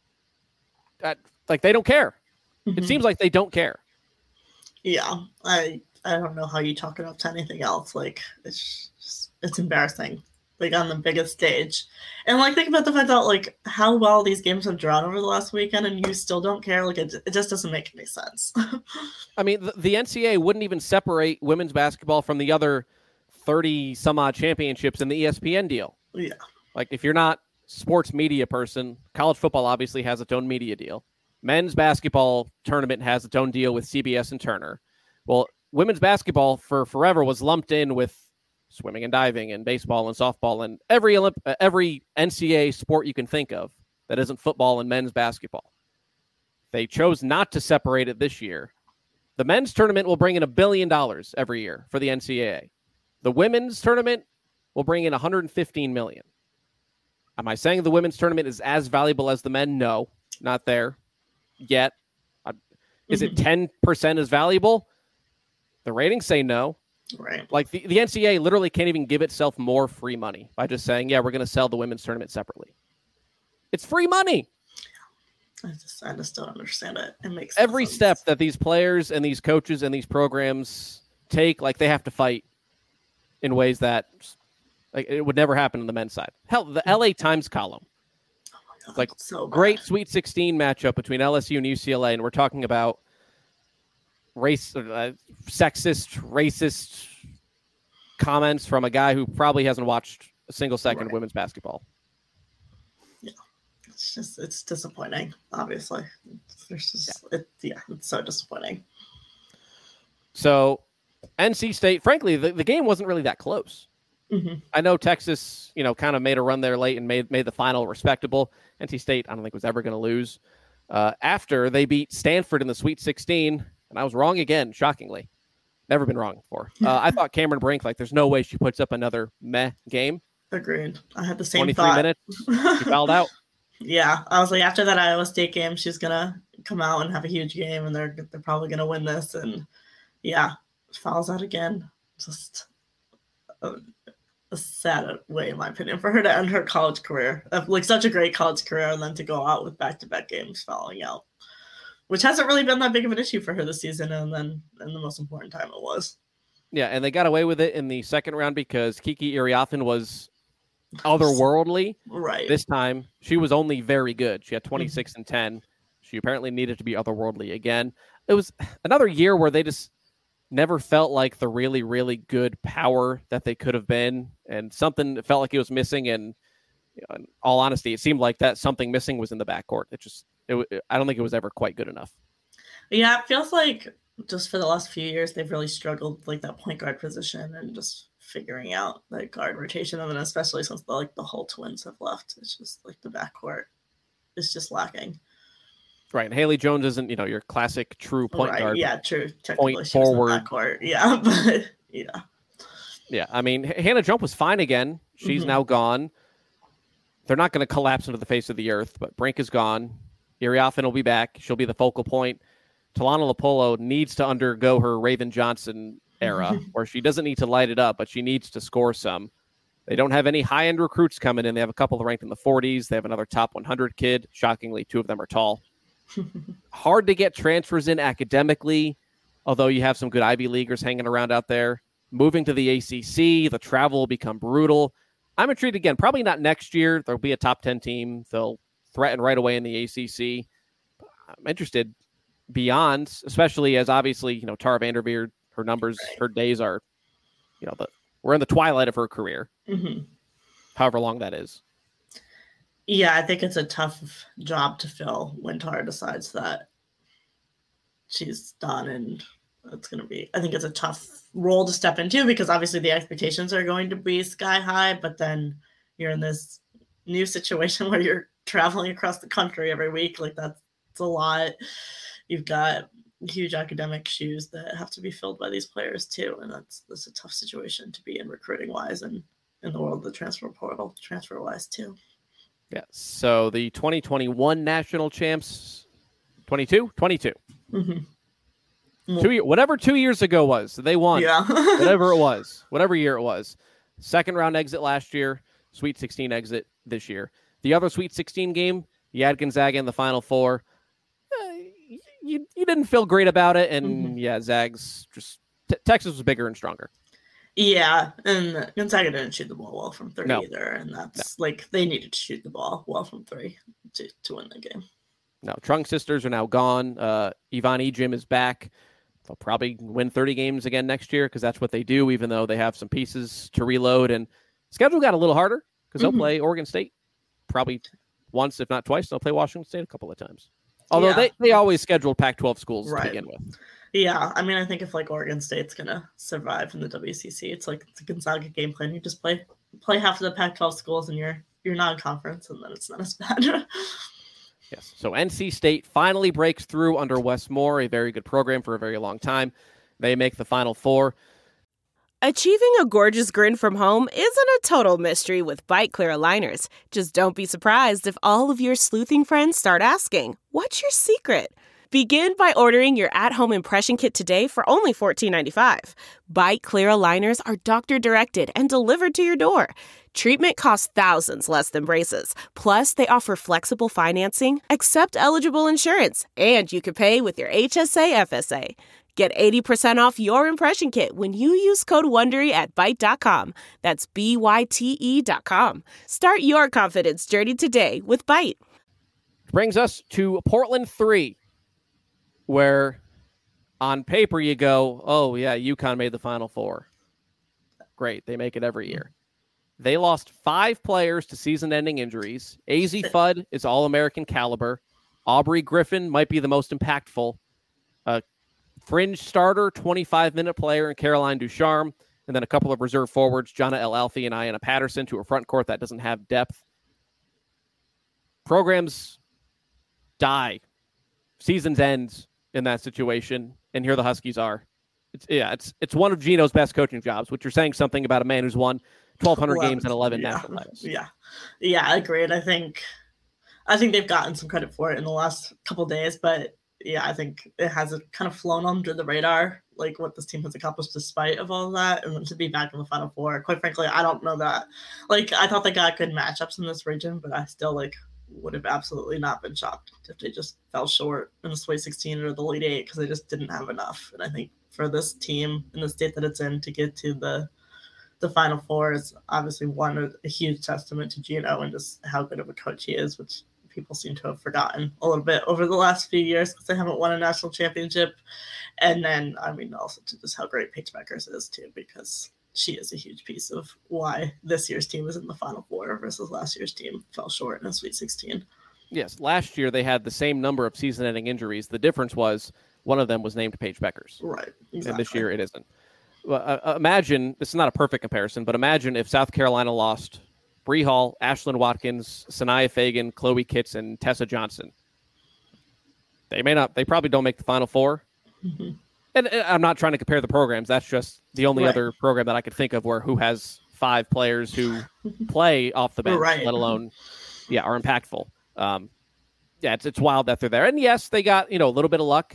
like they don't care. It seems like they don't care. Yeah, I don't know how you talk it up to anything else. Like it's embarrassing. Like on the biggest stage, and like think about the fact that like how well these games have drawn over the last weekend, and you still don't care. Like it just doesn't make any sense. I mean, the NCAA wouldn't even separate women's basketball from the other 30 some odd championships in the ESPN deal. Yeah, like if you're not sports media person, college football obviously has its own media deal. Men's basketball tournament has its own deal with CBS and Turner. Well, women's basketball for forever was lumped in with swimming and diving and baseball and softball and every NCAA sport you can think of that isn't football and men's basketball. They chose not to separate it this year. The men's tournament will bring in $1 billion every year for the NCAA. The women's tournament will bring in $115 million. Am I saying the women's tournament is as valuable as the men? No, not there yet. Is it 10% as valuable? The ratings say no. Right. Like the NCAA literally can't even give itself more free money by just saying, yeah, we're going to sell the women's tournament separately. It's free money. I just don't understand it. It makes every sense. Step that these players and these coaches and these programs take, like they have to fight in ways that like it would never happen on the men's side. Hell, the LA Times column. Oh my God, it's like so great Sweet 16 matchup between LSU and UCLA, and we're talking about sexist, racist comments from a guy who probably hasn't watched a single second of women's basketball. Yeah, it's disappointing. Obviously, it's so disappointing. So, NC State, frankly, the game wasn't really that close. I know Texas, kind of made a run there late and made the final respectable. NC State, I don't think was ever going to lose. After they beat Stanford in the Sweet 16. And I was wrong again, shockingly. Never been wrong before. I thought Cameron Brink, like, there's no way she puts up another meh game. Agreed. I had the same 23 thought. minutes. She fouled out. Yeah. I was like, after that Iowa State game, she's going to come out and have a huge game, and they're probably going to win this. And, yeah, fouls out again. Just a sad way, in my opinion, for her to end her college career. Like, such a great college career, and then to go out with back-to-back games fouling out. Which hasn't really been that big of an issue for her this season, and then in the most important time it was. Yeah, and they got away with it in the second round because Kiki Iriafen was otherworldly. Right. This time, she was only very good. She had 26 and 10. She apparently needed to be otherworldly again. It was another year where they just never felt like the really, really good power that they could have been, and something felt like it was missing, and in all honesty, it seemed like that something missing was in the backcourt. I don't think it was ever quite good enough. Yeah, it feels like just for the last few years, they've really struggled with, like, that point guard position and just figuring out the guard rotation, and then especially since the whole Twins have left, it's just like the backcourt is just lacking. Right, and Haley Jones isn't your classic true point guard. Yeah, true. Point forward. Yeah, but yeah. Yeah, I mean, Hannah Jump was fine again. She's now gone. They're not going to collapse into the face of the earth, but Brink is gone. Iriafen will be back. She'll be the focal point. Talana Lopolo needs to undergo her Raven Johnson era, where she doesn't need to light it up, but she needs to score some. They don't have any high-end recruits coming in. They have a couple ranked in the 40s. They have another top 100 kid. Shockingly, 2 of them are tall. Hard to get transfers in academically, although you have some good Ivy Leaguers hanging around out there. Moving to the ACC, the travel will become brutal. I'm intrigued again. Probably not next year. There'll be a top 10 team. They'll threaten right away in the ACC. I'm interested beyond, especially as obviously, Tara Vanderveer, her numbers, her days are, we're in the twilight of her career, however long that is. Yeah, I think it's a tough job to fill when Tara decides that she's done, and it's going to be, I think it's a tough role to step into because obviously the expectations are going to be sky high, but then you're in this new situation where you're traveling across the country every week. Like that's a lot. You've got huge academic shoes that have to be filled by these players too. And that's a tough situation to be in recruiting wise and in the world of the transfer portal, transfer wise too. Yeah. So the 2021 national champs, 22? 22. Mm-hmm. 2 years, whatever 2 years ago was, they won. Yeah. Whatever it was, whatever year it was. Second round exit last year, Sweet 16 exit this year. The other Sweet 16 game, you had Gonzaga in the Final Four. You didn't feel great about it, and yeah, Zags just Texas was bigger and stronger. Yeah, and Gonzaga didn't shoot the ball well from three either, and that's like they needed to shoot the ball well from three to win the game. No, Trunk sisters are now gone. Yvonne Ejim is back. They'll probably win 30 games again next year because that's what they do, even though they have some pieces to reload. And schedule got a little harder because they'll play Oregon State probably once, if not twice. They'll play Washington State a couple of times. Although they always scheduled Pac-12 schools to begin with. Yeah, I mean, I think if like Oregon State's gonna survive in the WCC, it's like it's a Gonzaga game plan. You just play half of the Pac-12 schools in your non-conference, and then it's not as bad. Yes. So NC State finally breaks through under Wes Moore, a very good program for a very long time. They make the Final Four. Achieving a gorgeous grin from home isn't a total mystery with Byte Clear aligners. Just don't be surprised if all of your sleuthing friends start asking, "What's your secret?" Begin by ordering your at-home impression kit today for only $14.95. Byte Clear aligners are doctor-directed and delivered to your door. Treatment costs thousands less than braces. Plus, they offer flexible financing, accept eligible insurance, and you can pay with your HSA FSA. Get 80% off your impression kit when you use code WONDERY at Byte.com. That's BYTE.com. Start your confidence journey today with Byte. Brings us to Portland 3. Where on paper you go, oh, yeah, UConn made the Final Four. Great. They make it every year. They lost 5 players to season-ending injuries. AZ Fudd is All-American caliber. Aubrey Griffin might be the most impactful. Fringe starter, 25-minute player in Caroline Ducharme. And then a couple of reserve forwards, Jonna El Alfi and Ayanna Patterson, to a front court that doesn't have depth. Programs die. Seasons end in that situation, and here the Huskies are. It's one of Gino's best coaching jobs, which you're saying something about a man who's won 1,200 games and 11 national titles. Yeah, agreed. I think they've gotten some credit for it in the last couple of days, but yeah, I think it has kind of flown under the radar, like what this team has accomplished despite of all of that, and then to be back in the Final Four. Quite frankly, I don't know that. Like, I thought they got good matchups in this region, but I still would have absolutely not been shocked if they just fell short in the Sweet 16 or the Elite 8 because they just didn't have enough. And I think for this team in the state that it's in to get to the Final Four is obviously a huge testament to Gino and just how good of a coach he is, which people seem to have forgotten a little bit over the last few years because they haven't won a national championship. And then, I mean, also to just how great Paige Bueckers is too, because she is a huge piece of why this year's team is in the Final Four versus last year's team fell short in the Sweet 16. Yes, last year they had the same number of season-ending injuries. The difference was one of them was named Paige Bueckers. Right, exactly. And this year it isn't. Well, imagine, this is not a perfect comparison, but imagine if South Carolina lost Bree Hall, Ashlyn Watkins, Sanaya Fagan, Chloe Kitts, and Tessa Johnson. They probably don't make the Final Four. Mm-hmm. And I'm not trying to compare the programs. That's just the only other program that I could think of who has 5 players who play off the bench, let alone, are impactful. It's wild that they're there. And yes, they got, a little bit of luck.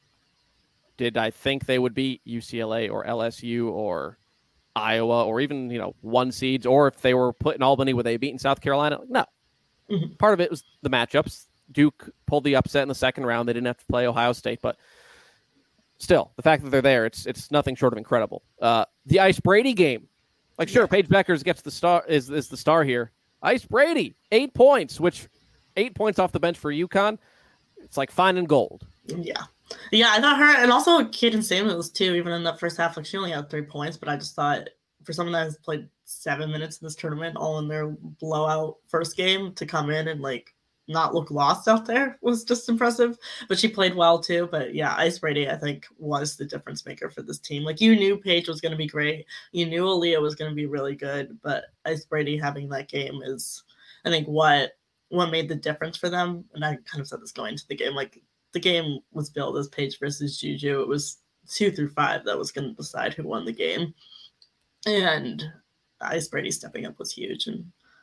Did I think they would beat UCLA or LSU or Iowa or even, 1 seeds, or if they were put in Albany, would they have beaten South Carolina? No. Mm-hmm. Part of it was the matchups. Duke pulled the upset in the second round. They didn't have to play Ohio State, but still, the fact that they're there, it's nothing short of incredible. The Ice Brady game, sure, Paige Bueckers gets the star, is the star here. Ice Brady, 8 points, which 8 points off the bench for UConn. It's like finding gold. Yeah, I thought her, and also Kaden Samuels too, even in the first half, she only had 3 points, but I just thought for someone that has played 7 minutes in this tournament, all in their blowout first game, to come in and not look lost out there was just impressive. But she played well too. But yeah, Ice Brady, I think, was the difference maker for this team. You knew Paige was going to be great. You knew Aaliyah was going to be really good. But Ice Brady having that game is, I think, what made the difference for them. And I kind of said this going into the game. The game was billed as Paige versus Juju. It was 2 through 5 that was going to decide who won the game. And Ice Brady stepping up was huge. And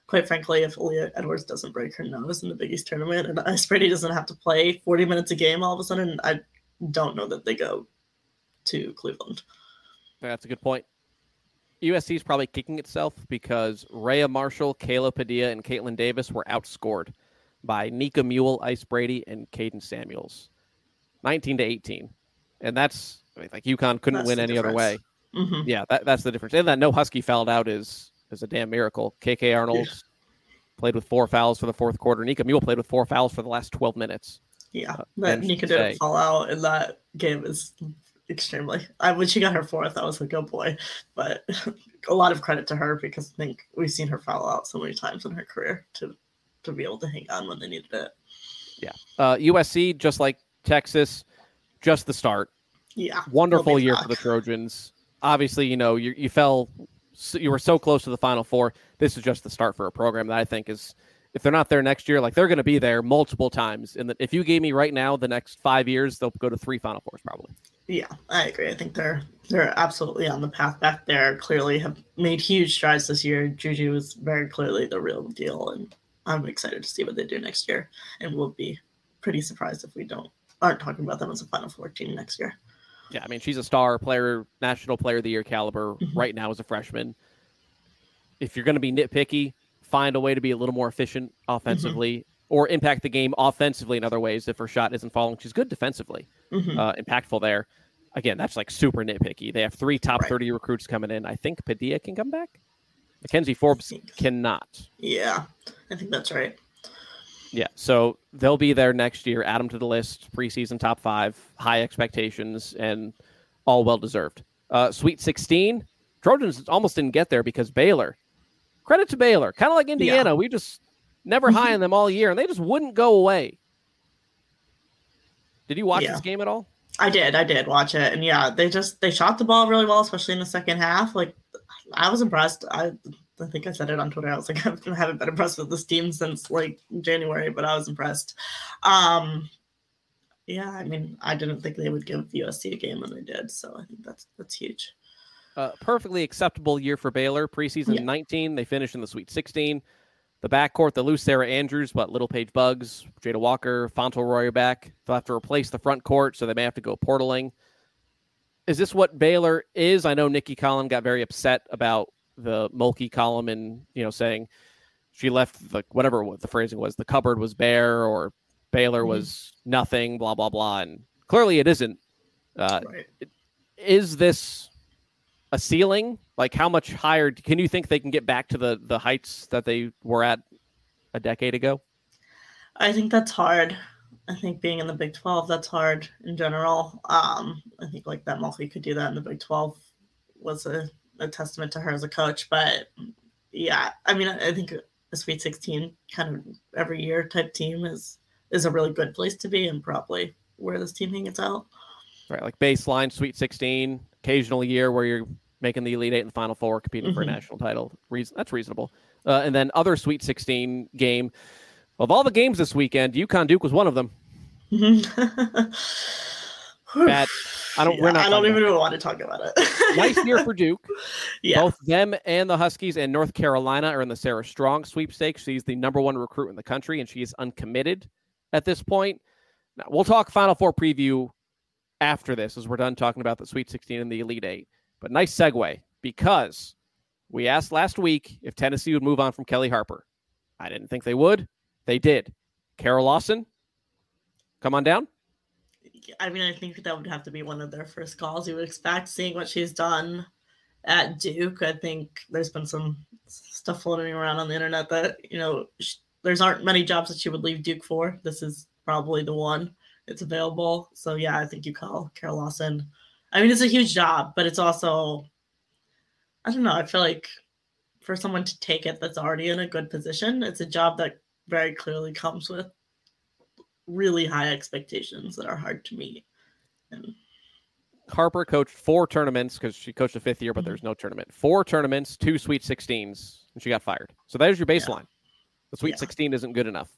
quite frankly, if Aaliyah Edwards doesn't break her nose in the Big East tournament and Ice Brady doesn't have to play 40 minutes a game all of a sudden, I don't know that they go to Cleveland. That's a good point. USC is probably kicking itself because Rhea Marshall, Kayla Padilla, and Caitlin Davis were outscored by Nika Mule, Ice Brady, and Caden Samuels, 19-18, and that's like UConn couldn't win any other way. Mm-hmm. Yeah, that's the difference. And that no Husky fouled out is a damn miracle. KK Arnold played with 4 fouls for the fourth quarter. Nika Mule played with 4 fouls for the last 12 minutes. Yeah, that Nika didn't fall out in that game is extremely. When she got her 4th, I was like, oh boy. But a lot of credit to her because I think we've seen her foul out so many times in her career to be able to hang on when they needed it. Yeah. USC, just like Texas, just the start. Yeah. Wonderful year for the Trojans. Obviously, you were so close to the Final Four. This is just the start for a program that I think is, if they're not there next year, like they're going to be there multiple times. And if you gave me right now the next 5 years, they'll go to 3 Final Fours probably. Yeah, I agree. I think they're absolutely on the path back there. Clearly have made huge strides this year. Juju is very clearly the real deal, and I'm excited to see what they do next year. And we'll be pretty surprised if we aren't talking about them as a Final Four team next year. Yeah, I mean, she's a star player, National Player of the Year caliber right now as a freshman. If you're going to be nitpicky, find a way to be a little more efficient offensively or impact the game offensively in other ways if her shot isn't falling. She's good defensively, impactful there. Again, that's like super nitpicky. They have 3 top 30 recruits coming in. I think Padilla can come back. Mackenzie Forbes cannot. Yeah, I think that's right. Yeah, so they'll be there next year. Add them to the list. Preseason top 5, high expectations, and all well-deserved. Sweet 16, Trojans almost didn't get there because Baylor. Credit to Baylor. Kind of like Indiana. We just never high on them all year, and they just wouldn't go away. Did you watch this game at all? I did watch it. And yeah, they shot the ball really well, especially in the second half. Like, I was impressed. I think I said it on Twitter. I was like, I haven't been impressed with this team since like January, but I was impressed. Yeah, I mean, I didn't think they would give USC a game, and they did. So I think that's huge. Perfectly acceptable year for Baylor. Preseason 19, they finished in the Sweet 16. The backcourt, they lose Sarah Andrews, but Little Paige Bugs, Jada Walker, Fauntleroy are back. They'll have to replace the front court, so they may have to go portaling. Is this what Baylor is? I know Nikki Collin got very upset about the Mulkey column and, saying she left, whatever the phrasing was, the cupboard was bare or Baylor was nothing, blah, blah, blah. And clearly it isn't. Is this a ceiling? Like, how much higher can you think they can get back to the heights that they were at a decade ago? I think that's hard. I think being in the Big 12, that's hard in general. I think like that Mulkey could do that in the Big 12 was a testament to her as a coach. But yeah, I mean, I think a Sweet 16 kind of every year type team is a really good place to be and probably where this team hangs out. Right, like baseline Sweet 16, occasional year where you're making the Elite Eight and the Final Four, competing for a national title. That's reasonable. And then other Sweet 16 game. Of all the games this weekend, UConn Duke was one of them. Bad. I don't even want to talk about it. Nice year for Duke. Yeah. Both them and the Huskies and North Carolina are in the Sarah Strong sweepstakes. She's the #1 recruit in the country, and she is uncommitted at this point. Now, we'll talk Final Four preview after this, as we're done talking about the Sweet 16 and the Elite Eight. But nice segue, because we asked last week if Tennessee would move on from Kelly Harper. I didn't think they would. They did. Carol Lawson, come on down. I mean, I think that would have to be one of their first calls. You would expect, seeing what she's done at Duke. I think there's been some stuff floating around on the internet that, there's aren't many jobs that she would leave Duke for. This is probably the one. It's available. So, yeah, I think you call Carol Lawson. I mean, it's a huge job, but it's also, I don't know, I feel like for someone to take it that's already in a good position, it's a job that very clearly comes with really high expectations that are hard to meet. And Harper coached 4 tournaments because she coached the 5th year, but there's no tournament. 4 tournaments, 2 Sweet 16s, and she got fired. So there's your baseline. Yeah. The Sweet 16 isn't good enough.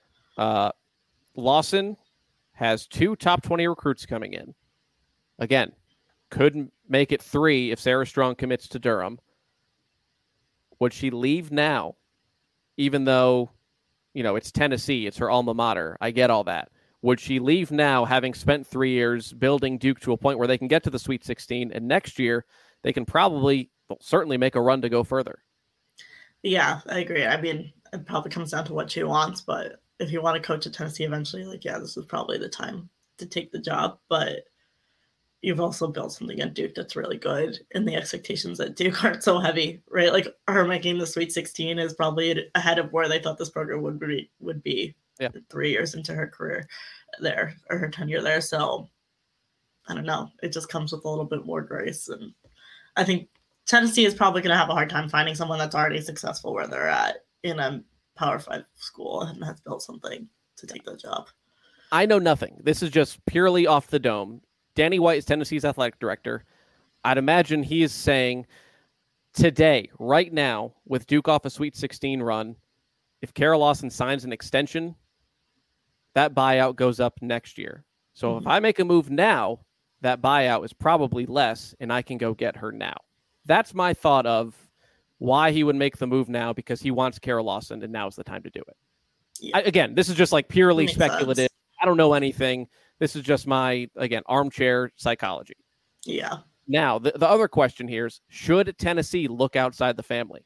Lawson has 2 top 20 recruits coming in. Again, could make it 3 if Sarah Strong commits to Durham. Would she leave now even though, it's Tennessee, it's her alma mater. I get all that. Would she leave now, having spent 3 years building Duke to a point where they can get to the Sweet 16, and next year they can certainly make a run to go further? Yeah, I agree. I mean, it probably comes down to what she wants, but if you want to coach at Tennessee eventually, this is probably the time to take the job. But you've also built something at Duke that's really good, and the expectations at Duke aren't so heavy, right? Like, her making the Sweet 16 is probably ahead of where they thought this program would be 3 years into her career there, or her tenure there. So I don't know. It just comes with a little bit more grace. And I think Tennessee is probably going to have a hard time finding someone that's already successful where they're at in a Power 5 school and has built something to take that job. I know nothing. This is just purely off the dome. Danny White is Tennessee's athletic director. I'd imagine he is saying today, right now, with Duke off a Sweet 16 run, if Kara Lawson signs an extension, that buyout goes up next year. So if I make a move now, that buyout is probably less, and I can go get her now. That's my thought of why he would make the move now, because he wants Kara Lawson, and now's the time to do it. Yeah. Again, this is just like purely speculative. Sense. I don't know anything. This is just my, armchair psychology. Yeah. Now, the other question here is, should Tennessee look outside the family?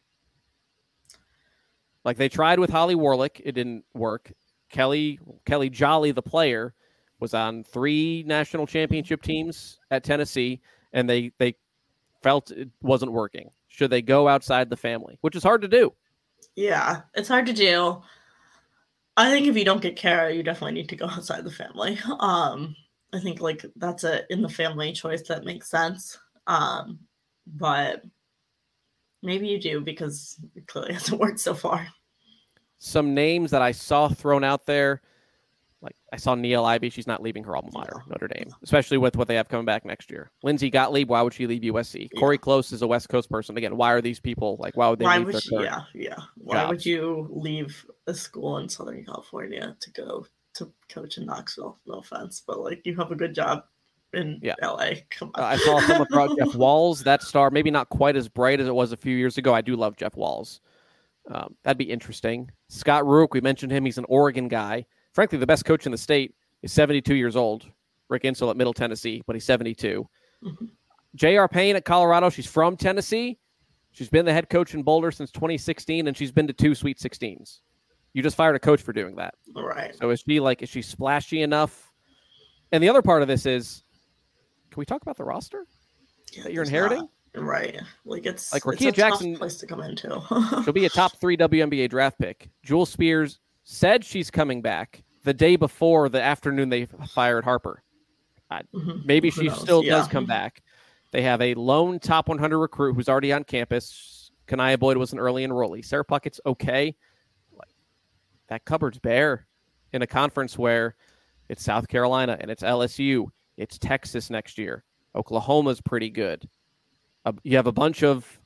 Like, they tried with Holly Warlick. It didn't work. Kelly Jolly, the player, was on 3 national championship teams at Tennessee, and they felt it wasn't working. Should they go outside the family? Which is hard to do. Yeah, it's hard to do. I think if you don't get Kara, you definitely need to go outside the family. I think that's a in the family choice that makes sense. But maybe you do, because it clearly hasn't worked so far. Some names that I saw thrown out there, like I saw Neil Ivey. She's not leaving her alma mater, Notre Dame, especially with what they have coming back next year. Lindsey Gottlieb, why would she leave USC? Yeah. Corey Close is a West Coast person. Again, why are these people, why would they leave their current Why jobs? would you leave a school in Southern California to go to coach in Knoxville? No offense, but you have a good job in LA. Come on. I saw someone throw out Jeff Walls, that star, maybe not quite as bright as it was a few years ago. I do love Jeff Walls. That'd be interesting. Scott Rueck, we mentioned him. He's an Oregon guy. Frankly, the best coach in the state is 72 years old. Rick Insell at Middle Tennessee, but he's 72. Mm-hmm. J.R. Payne at Colorado. She's from Tennessee. She's been the head coach in Boulder since 2016, and she's been to 2 Sweet 16s. You just fired a coach for doing that. All right. So is she splashy enough? And the other part of this is, can we talk about the roster that you're inheriting? Right. It's Rakia it's Jackson, tough place to come into. She'll be a top 3 WNBA draft pick. Jewel Spears said she's coming back the day before the afternoon they fired Harper. Maybe she still does come back. They have a lone top 100 recruit who's already on campus. Kanaya Boyd was an early enrollee. Sarah Puckett's okay. That cupboard's bare in a conference where it's South Carolina and it's LSU. It's Texas next year. Oklahoma's pretty good. You have a bunch of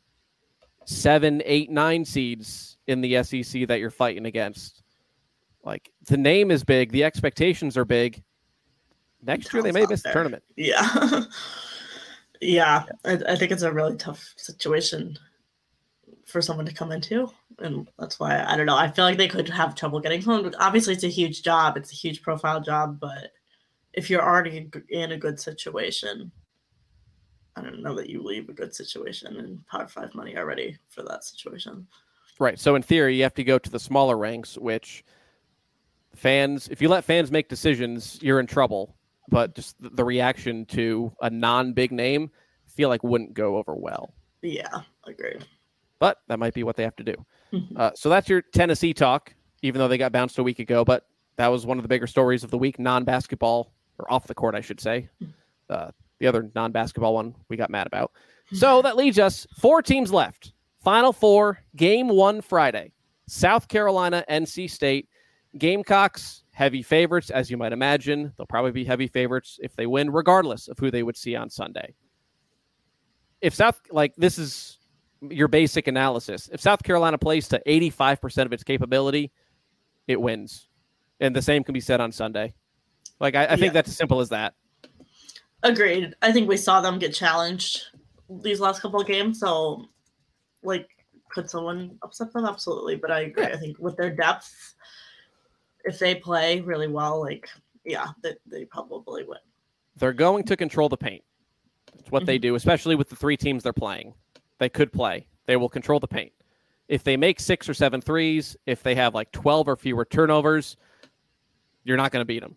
7, 8, 9 seeds in the SEC that you're fighting against. The name is big. The expectations are big. Next year, they may miss the tournament. Yeah. Yeah. I think it's a really tough situation for someone to come into. And that's why, I don't know, I feel like they could have trouble getting someone. Obviously, it's a huge job. It's a huge profile job. But if you're already in a good situation, I don't know that you leave a good situation and Power 5 money already for that situation. Right. So in theory, you have to go to the smaller ranks, which if you let fans make decisions, you're in trouble. But just the reaction to a non-big name, I feel like wouldn't go over well. Yeah, agreed. But that might be what they have to do. So that's your Tennessee talk, even though they got bounced a week ago. But that was one of the bigger stories of the week, non-basketball, or off the court, I should say. The other non-basketball one we got mad about. So that leaves us 4 teams left. Final 4, Game 1 Friday. South Carolina, NC State. Gamecocks, heavy favorites, as you might imagine. They'll probably be heavy favorites if they win, regardless of who they would see on Sunday. If this is your basic analysis. If South Carolina plays to 85% of its capability, it wins. And the same can be said on Sunday. I think that's as simple as that. Agreed. I think we saw them get challenged these last couple of games. So, could could someone upset them? Absolutely. But I agree. I think with their depth, if they play really well, they probably win. They're going to control the paint. It's what they do, especially with the 3 teams they're playing. They could play. They will control the paint. If they make 6 or 7 threes, if they have like 12 or fewer turnovers, you're not going to beat them.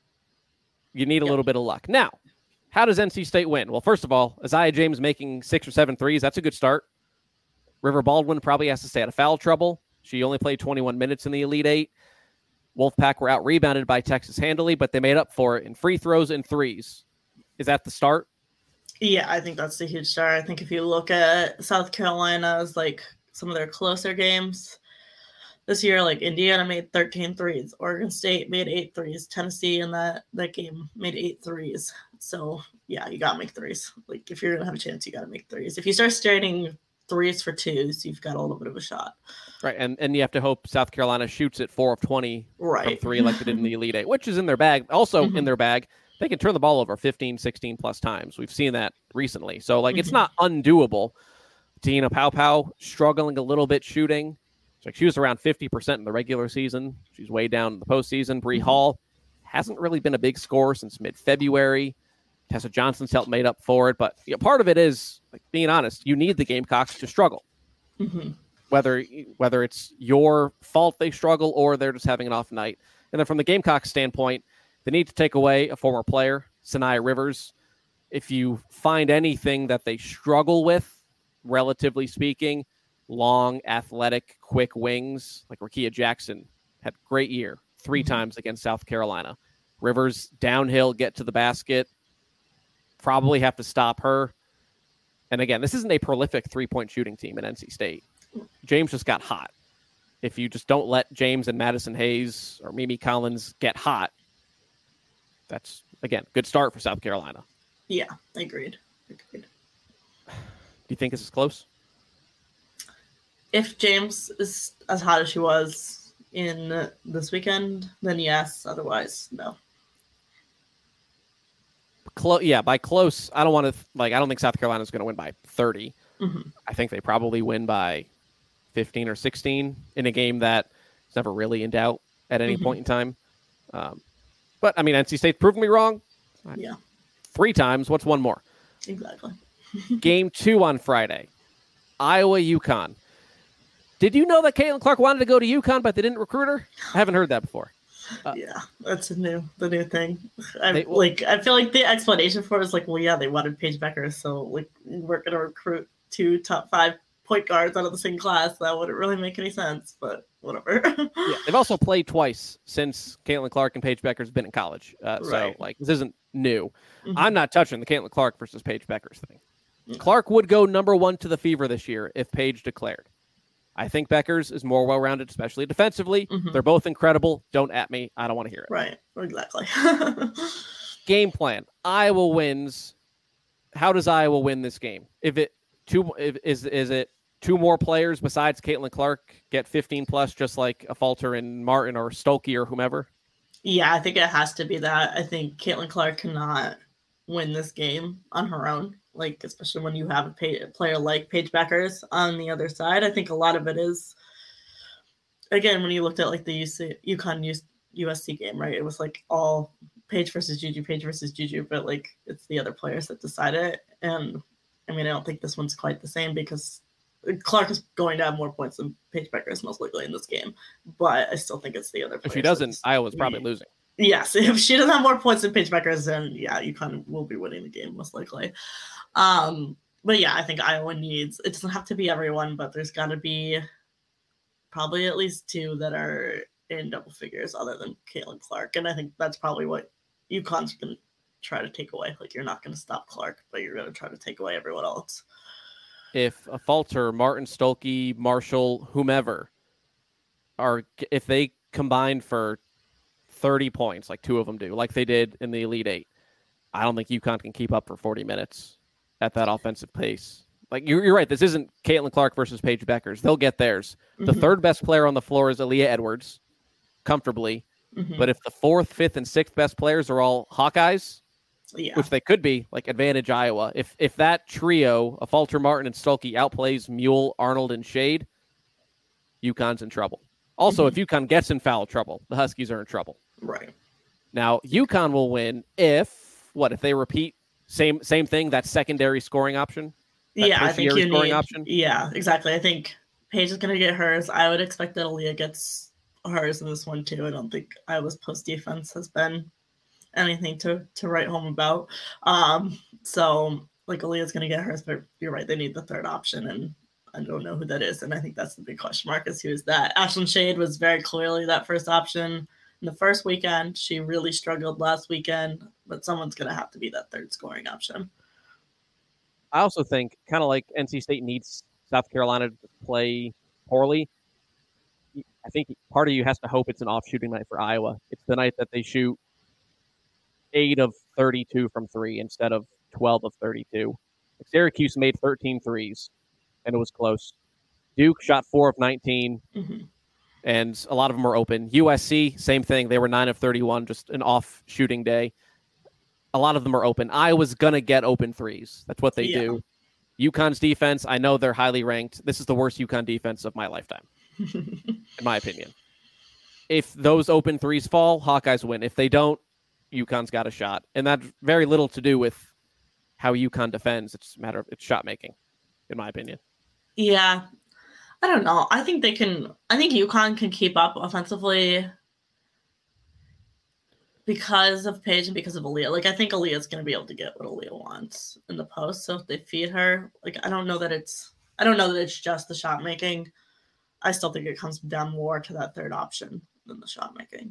You need a little bit of luck. Now, how does NC State win? Well, first of all, Isaiah James making 6 or 7 threes, that's a good start. River Baldwin probably has to stay out of foul trouble. She only played 21 minutes in the Elite Eight. Wolfpack were out-rebounded by Texas handily, but they made up for it in free throws and threes. Is that the start? Yeah, I think that's a huge start. I think if you look at South Carolina's, some of their closer games this year, Indiana made 13 threes. Oregon State made 8 threes. Tennessee in that game made 8 threes. So, yeah, you got to make threes. If you're going to have a chance, you got to make threes. If you start starting threes for twos, you've got a little bit of a shot. Right, and you have to hope South Carolina shoots at 4 of 20 from 3 like they did in the Elite Eight, which is in their bag. Also in their bag, they can turn the ball over 15, 16 plus times. We've seen that recently. So, it's not undoable. Tina Pau struggling a little bit shooting. She was around 50% in the regular season. She's way down in the postseason. Bree Hall hasn't really been a big scorer since mid-February. Tessa Johnson's helped made up for it. But part of it is, being honest, you need the Gamecocks to struggle. Whether it's your fault they struggle or they're just having an off night. And then from the Gamecocks standpoint, they need to take away a former player, Sanaya Rivers. If you find anything that they struggle with, relatively speaking, long, athletic, quick wings, like Rakia Jackson had a great year 3 times against South Carolina. Rivers, downhill, get to the basket, probably have to stop her. And again, this isn't a prolific 3-point shooting team at NC State. James just got hot. If you just don't let James and Madison Hayes or Mimi Collins get hot, that's, again, good start for South Carolina. Yeah, agreed. Do you think this is close? If James is as hot as she was in this weekend, then yes. Otherwise, no. By close, I don't want to I don't think South Carolina is going to win by 30. I think they probably win by 15 or 16 in a game that is never really in doubt at any point in time. But NC State's proven me wrong. Yeah. 3 times. What's one more? Exactly. Game 2 on Friday. Iowa UConn. Did you know that Caitlin Clark wanted to go to UConn, but they didn't recruit her? I haven't heard that before. Yeah, that's the new thing. I feel like the explanation for it is they wanted Paige Becker, so we're gonna recruit 2 top 5 point guards out of the same class. That wouldn't really make any sense, but whatever. Yeah, they've also played twice since Caitlin Clark and Paige Becker's been in college. Right. So this isn't new. I'm not touching the Caitlin Clark versus Paige Becker's thing. Yeah. Clark would go number 1 to the Fever this year if Paige declared. I think Becker's is more well-rounded, especially defensively. They're both incredible. Don't at me. I don't want to hear it. Right. Exactly. Game plan. Iowa wins. How does Iowa win this game? Is it 2 more players besides Caitlin Clark get 15 plus, just like a Falter and Martin or Stolke or whomever? Yeah, I think it has to be that. I think Caitlin Clark cannot win this game on her own. Especially when you have a player like Paige Beckers on the other side. I think a lot of it is, again, when you looked at the UConn USC game, right? It was all Paige versus Juju, but it's the other players that decide it. And I don't think this one's quite the same because Clark is going to have more points than Paige Beckers most likely in this game. But I still think it's the other players. If she doesn't, Iowa's probably losing. Yes, if she doesn't have more points than Paige Beckers, then UConn will be winning the game most likely. But yeah, I think Iowa needs, it doesn't have to be everyone, but there's got to be probably at least 2 that are in double figures other than Caitlin Clark. And I think that's probably what UConn's going to try to take away. You're not going to stop Clark, but you're going to try to take away everyone else. If a Falter, Martin, Stolke, Marshall, whomever, if they combine for 30 points, 2 of them do, like they did in the Elite Eight, I don't think UConn can keep up for 40 minutes at that offensive pace. You're right. This isn't Caitlin Clark versus Paige Beckers. They'll get theirs. The 3rd best player on the floor is Aaliyah Edwards, comfortably. But if the 4th, 5th, and 6th best players are all Hawkeyes, which they could be, advantage Iowa. If that trio of Falter, Martin, and Stolke outplays Mule, Arnold, and Shade, UConn's in trouble. Also, if UConn gets in foul trouble, the Huskies are in trouble. Right. Now, UConn will win if they repeat same thing, that secondary scoring option? Yeah, I think you need option? Yeah, exactly. I think Paige is going to get hers. I would expect that Aaliyah gets hers in this one too. I don't think Iowa's post defense has been anything to write home about. So like Aaliyah's going to get hers, but you're right, they need the third option, and I don't know who that is, and I think that's the big question mark is who is that. Ashlyn Shade was very clearly that first option in the first weekend. She really struggled last weekend, but someone's going to have to be that third scoring option. I also think, kind of like NC State needs South Carolina to play poorly, I think part of you has to hope it's an off shooting night for Iowa. It's the night that they shoot 8 of 32 from 3 instead of 12 of 32. Syracuse made 13 threes, and it was close. Duke shot 4 of 19, and a lot of them were open. USC, same thing. They were 9 of 31, just an off shooting day. A lot of them are open. Iowa's going to get open threes. That's what they do. UConn's defense, I know they're highly ranked. This is the worst UConn defense of my lifetime, in my opinion. If those open threes fall, Hawkeyes win. If they don't, UConn's got a shot. And that's very little to do with how UConn defends. It's a matter of it's shot making, in my opinion. Yeah. I don't know. I think UConn can keep up offensively because of Paige and because of Aaliyah. Like, I think Aaliyah's going to be able to get what Aaliyah wants in the post. So if they feed her, like, I don't know that it's just the shot making. I still think it comes down more to that third option than the shot making.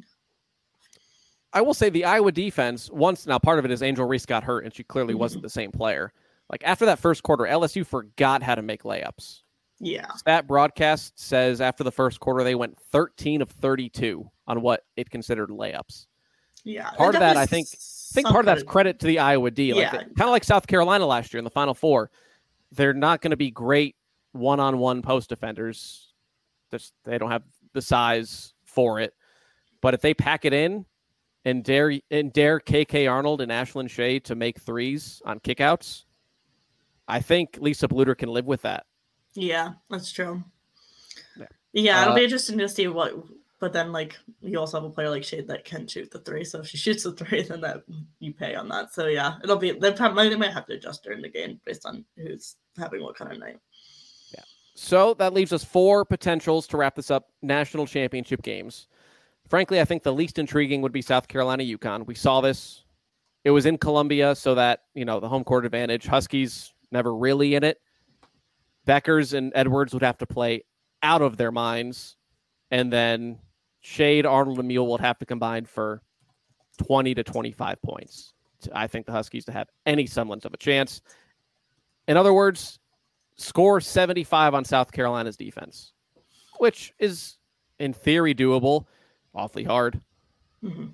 I will say the Iowa defense, now part of it is Angel Reese got hurt and she clearly wasn't the same player. Like, after that first quarter, LSU forgot how to make layups. Yeah. Stat broadcast says after the first quarter, they went 13 of 32 on what it considered layups. Yeah. Part of that, I think part of that's credit to the Iowa D. Like, kind of like South Carolina last year in the Final Four. They're not going to be great one-on-one post defenders. They don't have the size for it. But if they pack it in and dare KK Arnold and Ashlyn Shea to make threes on kickouts, I think Lisa Bluter can live with that. Yeah, that's true. Yeah, it'll be interesting to see what. But then, like, you also have a player like Shade that can shoot the three. So if she shoots the three, then that you pay on that. So yeah, it'll be they might have to adjust during the game based on who's having what kind of night. Yeah. So that leaves us 4 potentials to wrap this up. National championship games. Frankly, I think the least intriguing would be South Carolina UConn. We saw this. It was in Columbia, so that, the home court advantage. Huskies never really in it. Beckers and Edwards would have to play out of their minds. And then Shade, Arnold, and Mule would have to combine for 20 to 25 points. I think the Huskies to have any semblance of a chance. In other words, score 75 on South Carolina's defense, which is, in theory, doable. Awfully hard. Do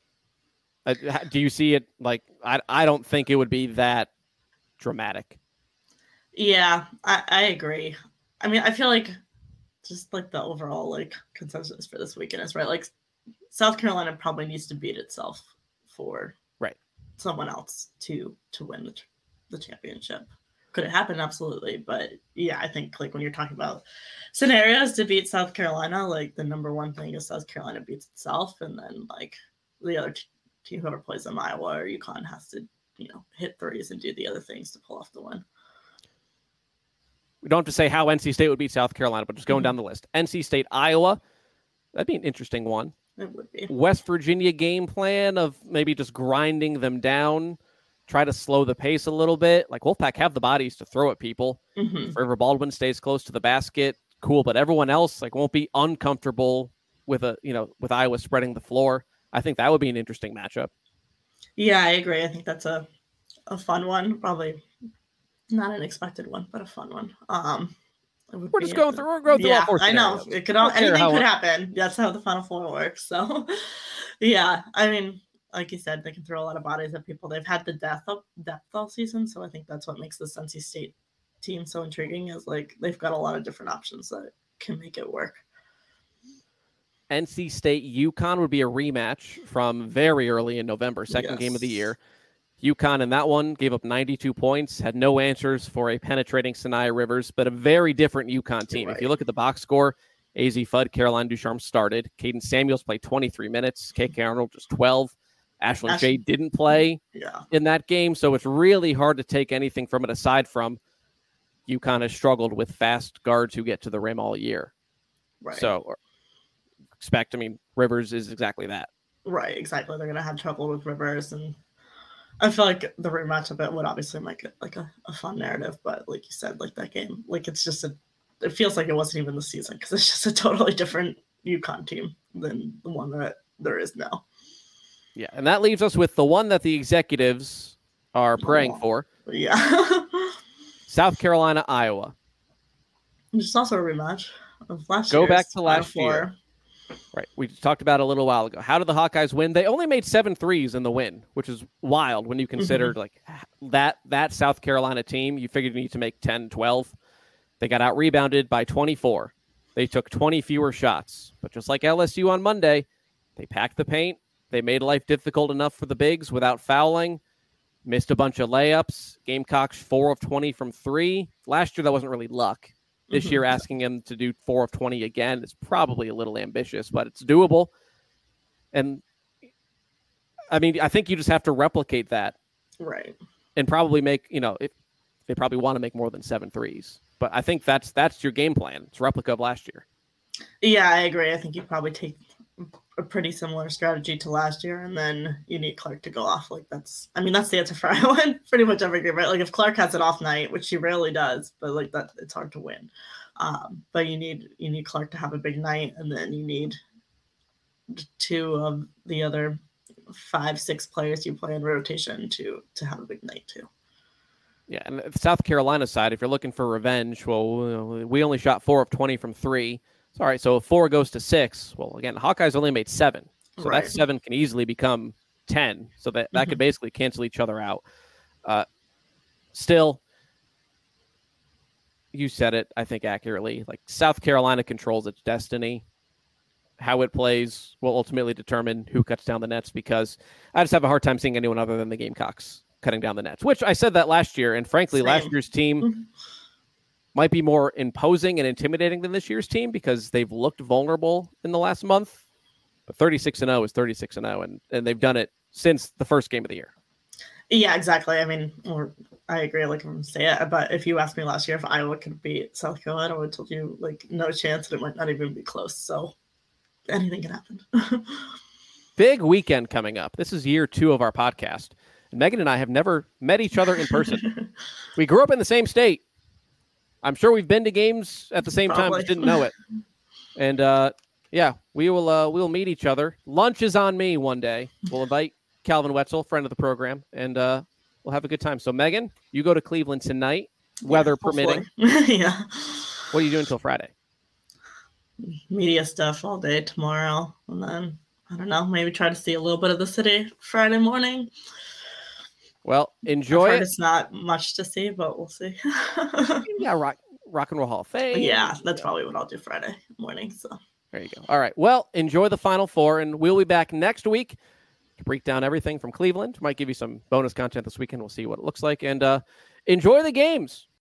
you see it? Like, I don't think it would be that dramatic. Yeah, I agree. I mean, I feel like just like the overall like consensus for this weekend is right. Like, South Carolina probably needs to beat itself for someone else to win the championship. Could it happen? Absolutely. But yeah, I think like when you're talking about scenarios to beat South Carolina, like the number one thing is South Carolina beats itself. And then like the other team, whoever plays them, Iowa or UConn, has to, hit threes and do the other things to pull off the win. We don't have to say how NC State would beat South Carolina, but just going down the list. NC State, Iowa, that'd be an interesting one. It would be. West Virginia game plan of maybe just grinding them down, try to slow the pace a little bit. Like, Wolfpack have the bodies to throw at people. If River Baldwin stays close to the basket, cool. But everyone else won't be uncomfortable with with Iowa spreading the floor. I think that would be an interesting matchup. Yeah, I agree. I think that's a fun one. Probably not an expected one, but a fun one. We're just going through all 4 scenarios. I know. Anything could happen. That's how the Final Four works. So, yeah, I mean, like you said, they can throw a lot of bodies at people. They've had the depth all season, so I think that's what makes this NC State team so intriguing. Is like they've got a lot of different options that can make it work. NC State UConn would be a rematch from very early in November, second game of the year. UConn in that one gave up 92 points, had no answers for a penetrating Sanaya Rivers, but a very different UConn team. If you look at the box score, AZ Fudd, Caroline Ducharme started. Caden Samuels played 23 minutes. KK Arnold just 12. Ashlyn Shea didn't play in that game, so it's really hard to take anything from it aside from UConn has struggled with fast guards who get to the rim all year. Right. So Rivers is exactly that. Right, exactly. They're going to have trouble with Rivers, and I feel like the rematch of it would obviously make it like a fun narrative, but like you said, like that game, like it's just it feels like it wasn't even the season because it's just a totally different UConn team than the one that there is now. Yeah, and that leaves us with the one that the executives are praying for. Yeah. South Carolina, Iowa. Which is also a rematch of last year. Go back to last year. Right. We talked about it a little while ago. How did the Hawkeyes win? They only made 7 threes in the win, which is wild when you consider like that South Carolina team. You figured you need to make 10, 12. They got out rebounded by 24. They took 20 fewer shots. But just like LSU on Monday, they packed the paint. They made life difficult enough for the bigs without fouling. Missed a bunch of layups. Gamecocks 4 of 20 from 3. Last year, that wasn't really luck. This year, asking him to do 4 of 20 again is probably a little ambitious, but it's doable. And I mean, I think you just have to replicate that. Right. And probably make, they probably want to make more than 7 threes. But I think that's your game plan. It's a replica of last year. Yeah, I agree. I think you probably take a pretty similar strategy to last year, and then you need Clark to go off. Like that's the answer for Iowa in pretty much every game, right? Like if Clark has an off night, which he rarely does, but like that, it's hard to win. But you need Clark to have a big night, and then you need 2 of the other 5-6 players you play in rotation to have a big night too. Yeah, and the South Carolina side, if you're looking for revenge, well, we only shot 4 of 20 from 3. All right, so if 4 goes to 6, well, again, the Hawkeyes only made 7. So that 7 can easily become 10. So that could basically cancel each other out. Still, you said it, I think, accurately. Like, South Carolina controls its destiny. How it plays will ultimately determine who cuts down the nets, because I just have a hard time seeing anyone other than the Gamecocks cutting down the nets, which I said that last year. And frankly, last year's team might be more imposing and intimidating than this year's team because they've looked vulnerable in the last month. But 36-0 is 36-0, and they've done it since the first game of the year. Yeah, exactly. I mean, I agree. Like I'm going to say it, but if you asked me last year if Iowa could beat South Carolina, I would have told you like no chance, and it might not even be close. So anything can happen. Big weekend coming up. This is year 2 of our podcast, and Megan and I have never met each other in person. We grew up in the same state. I'm sure we've been to games at the same time, but didn't know it. And we'll meet each other. Lunch is on me one day. We'll invite Calvin Wetzel, friend of the program, and we'll have a good time. So, Megan, you go to Cleveland tonight, weather permitting. Yeah. What are you doing until Friday? Media stuff all day tomorrow, and then I don't know, maybe try to see a little bit of the city Friday morning. Well, enjoy it. It's not much to see, but we'll see. Yeah, Rock and Roll Hall of Fame. Yeah, that's probably what I'll do Friday morning. So there you go. All right. Well, enjoy the Final Four, and we'll be back next week to break down everything from Cleveland. Might give you some bonus content this weekend. We'll see what it looks like, and enjoy the games.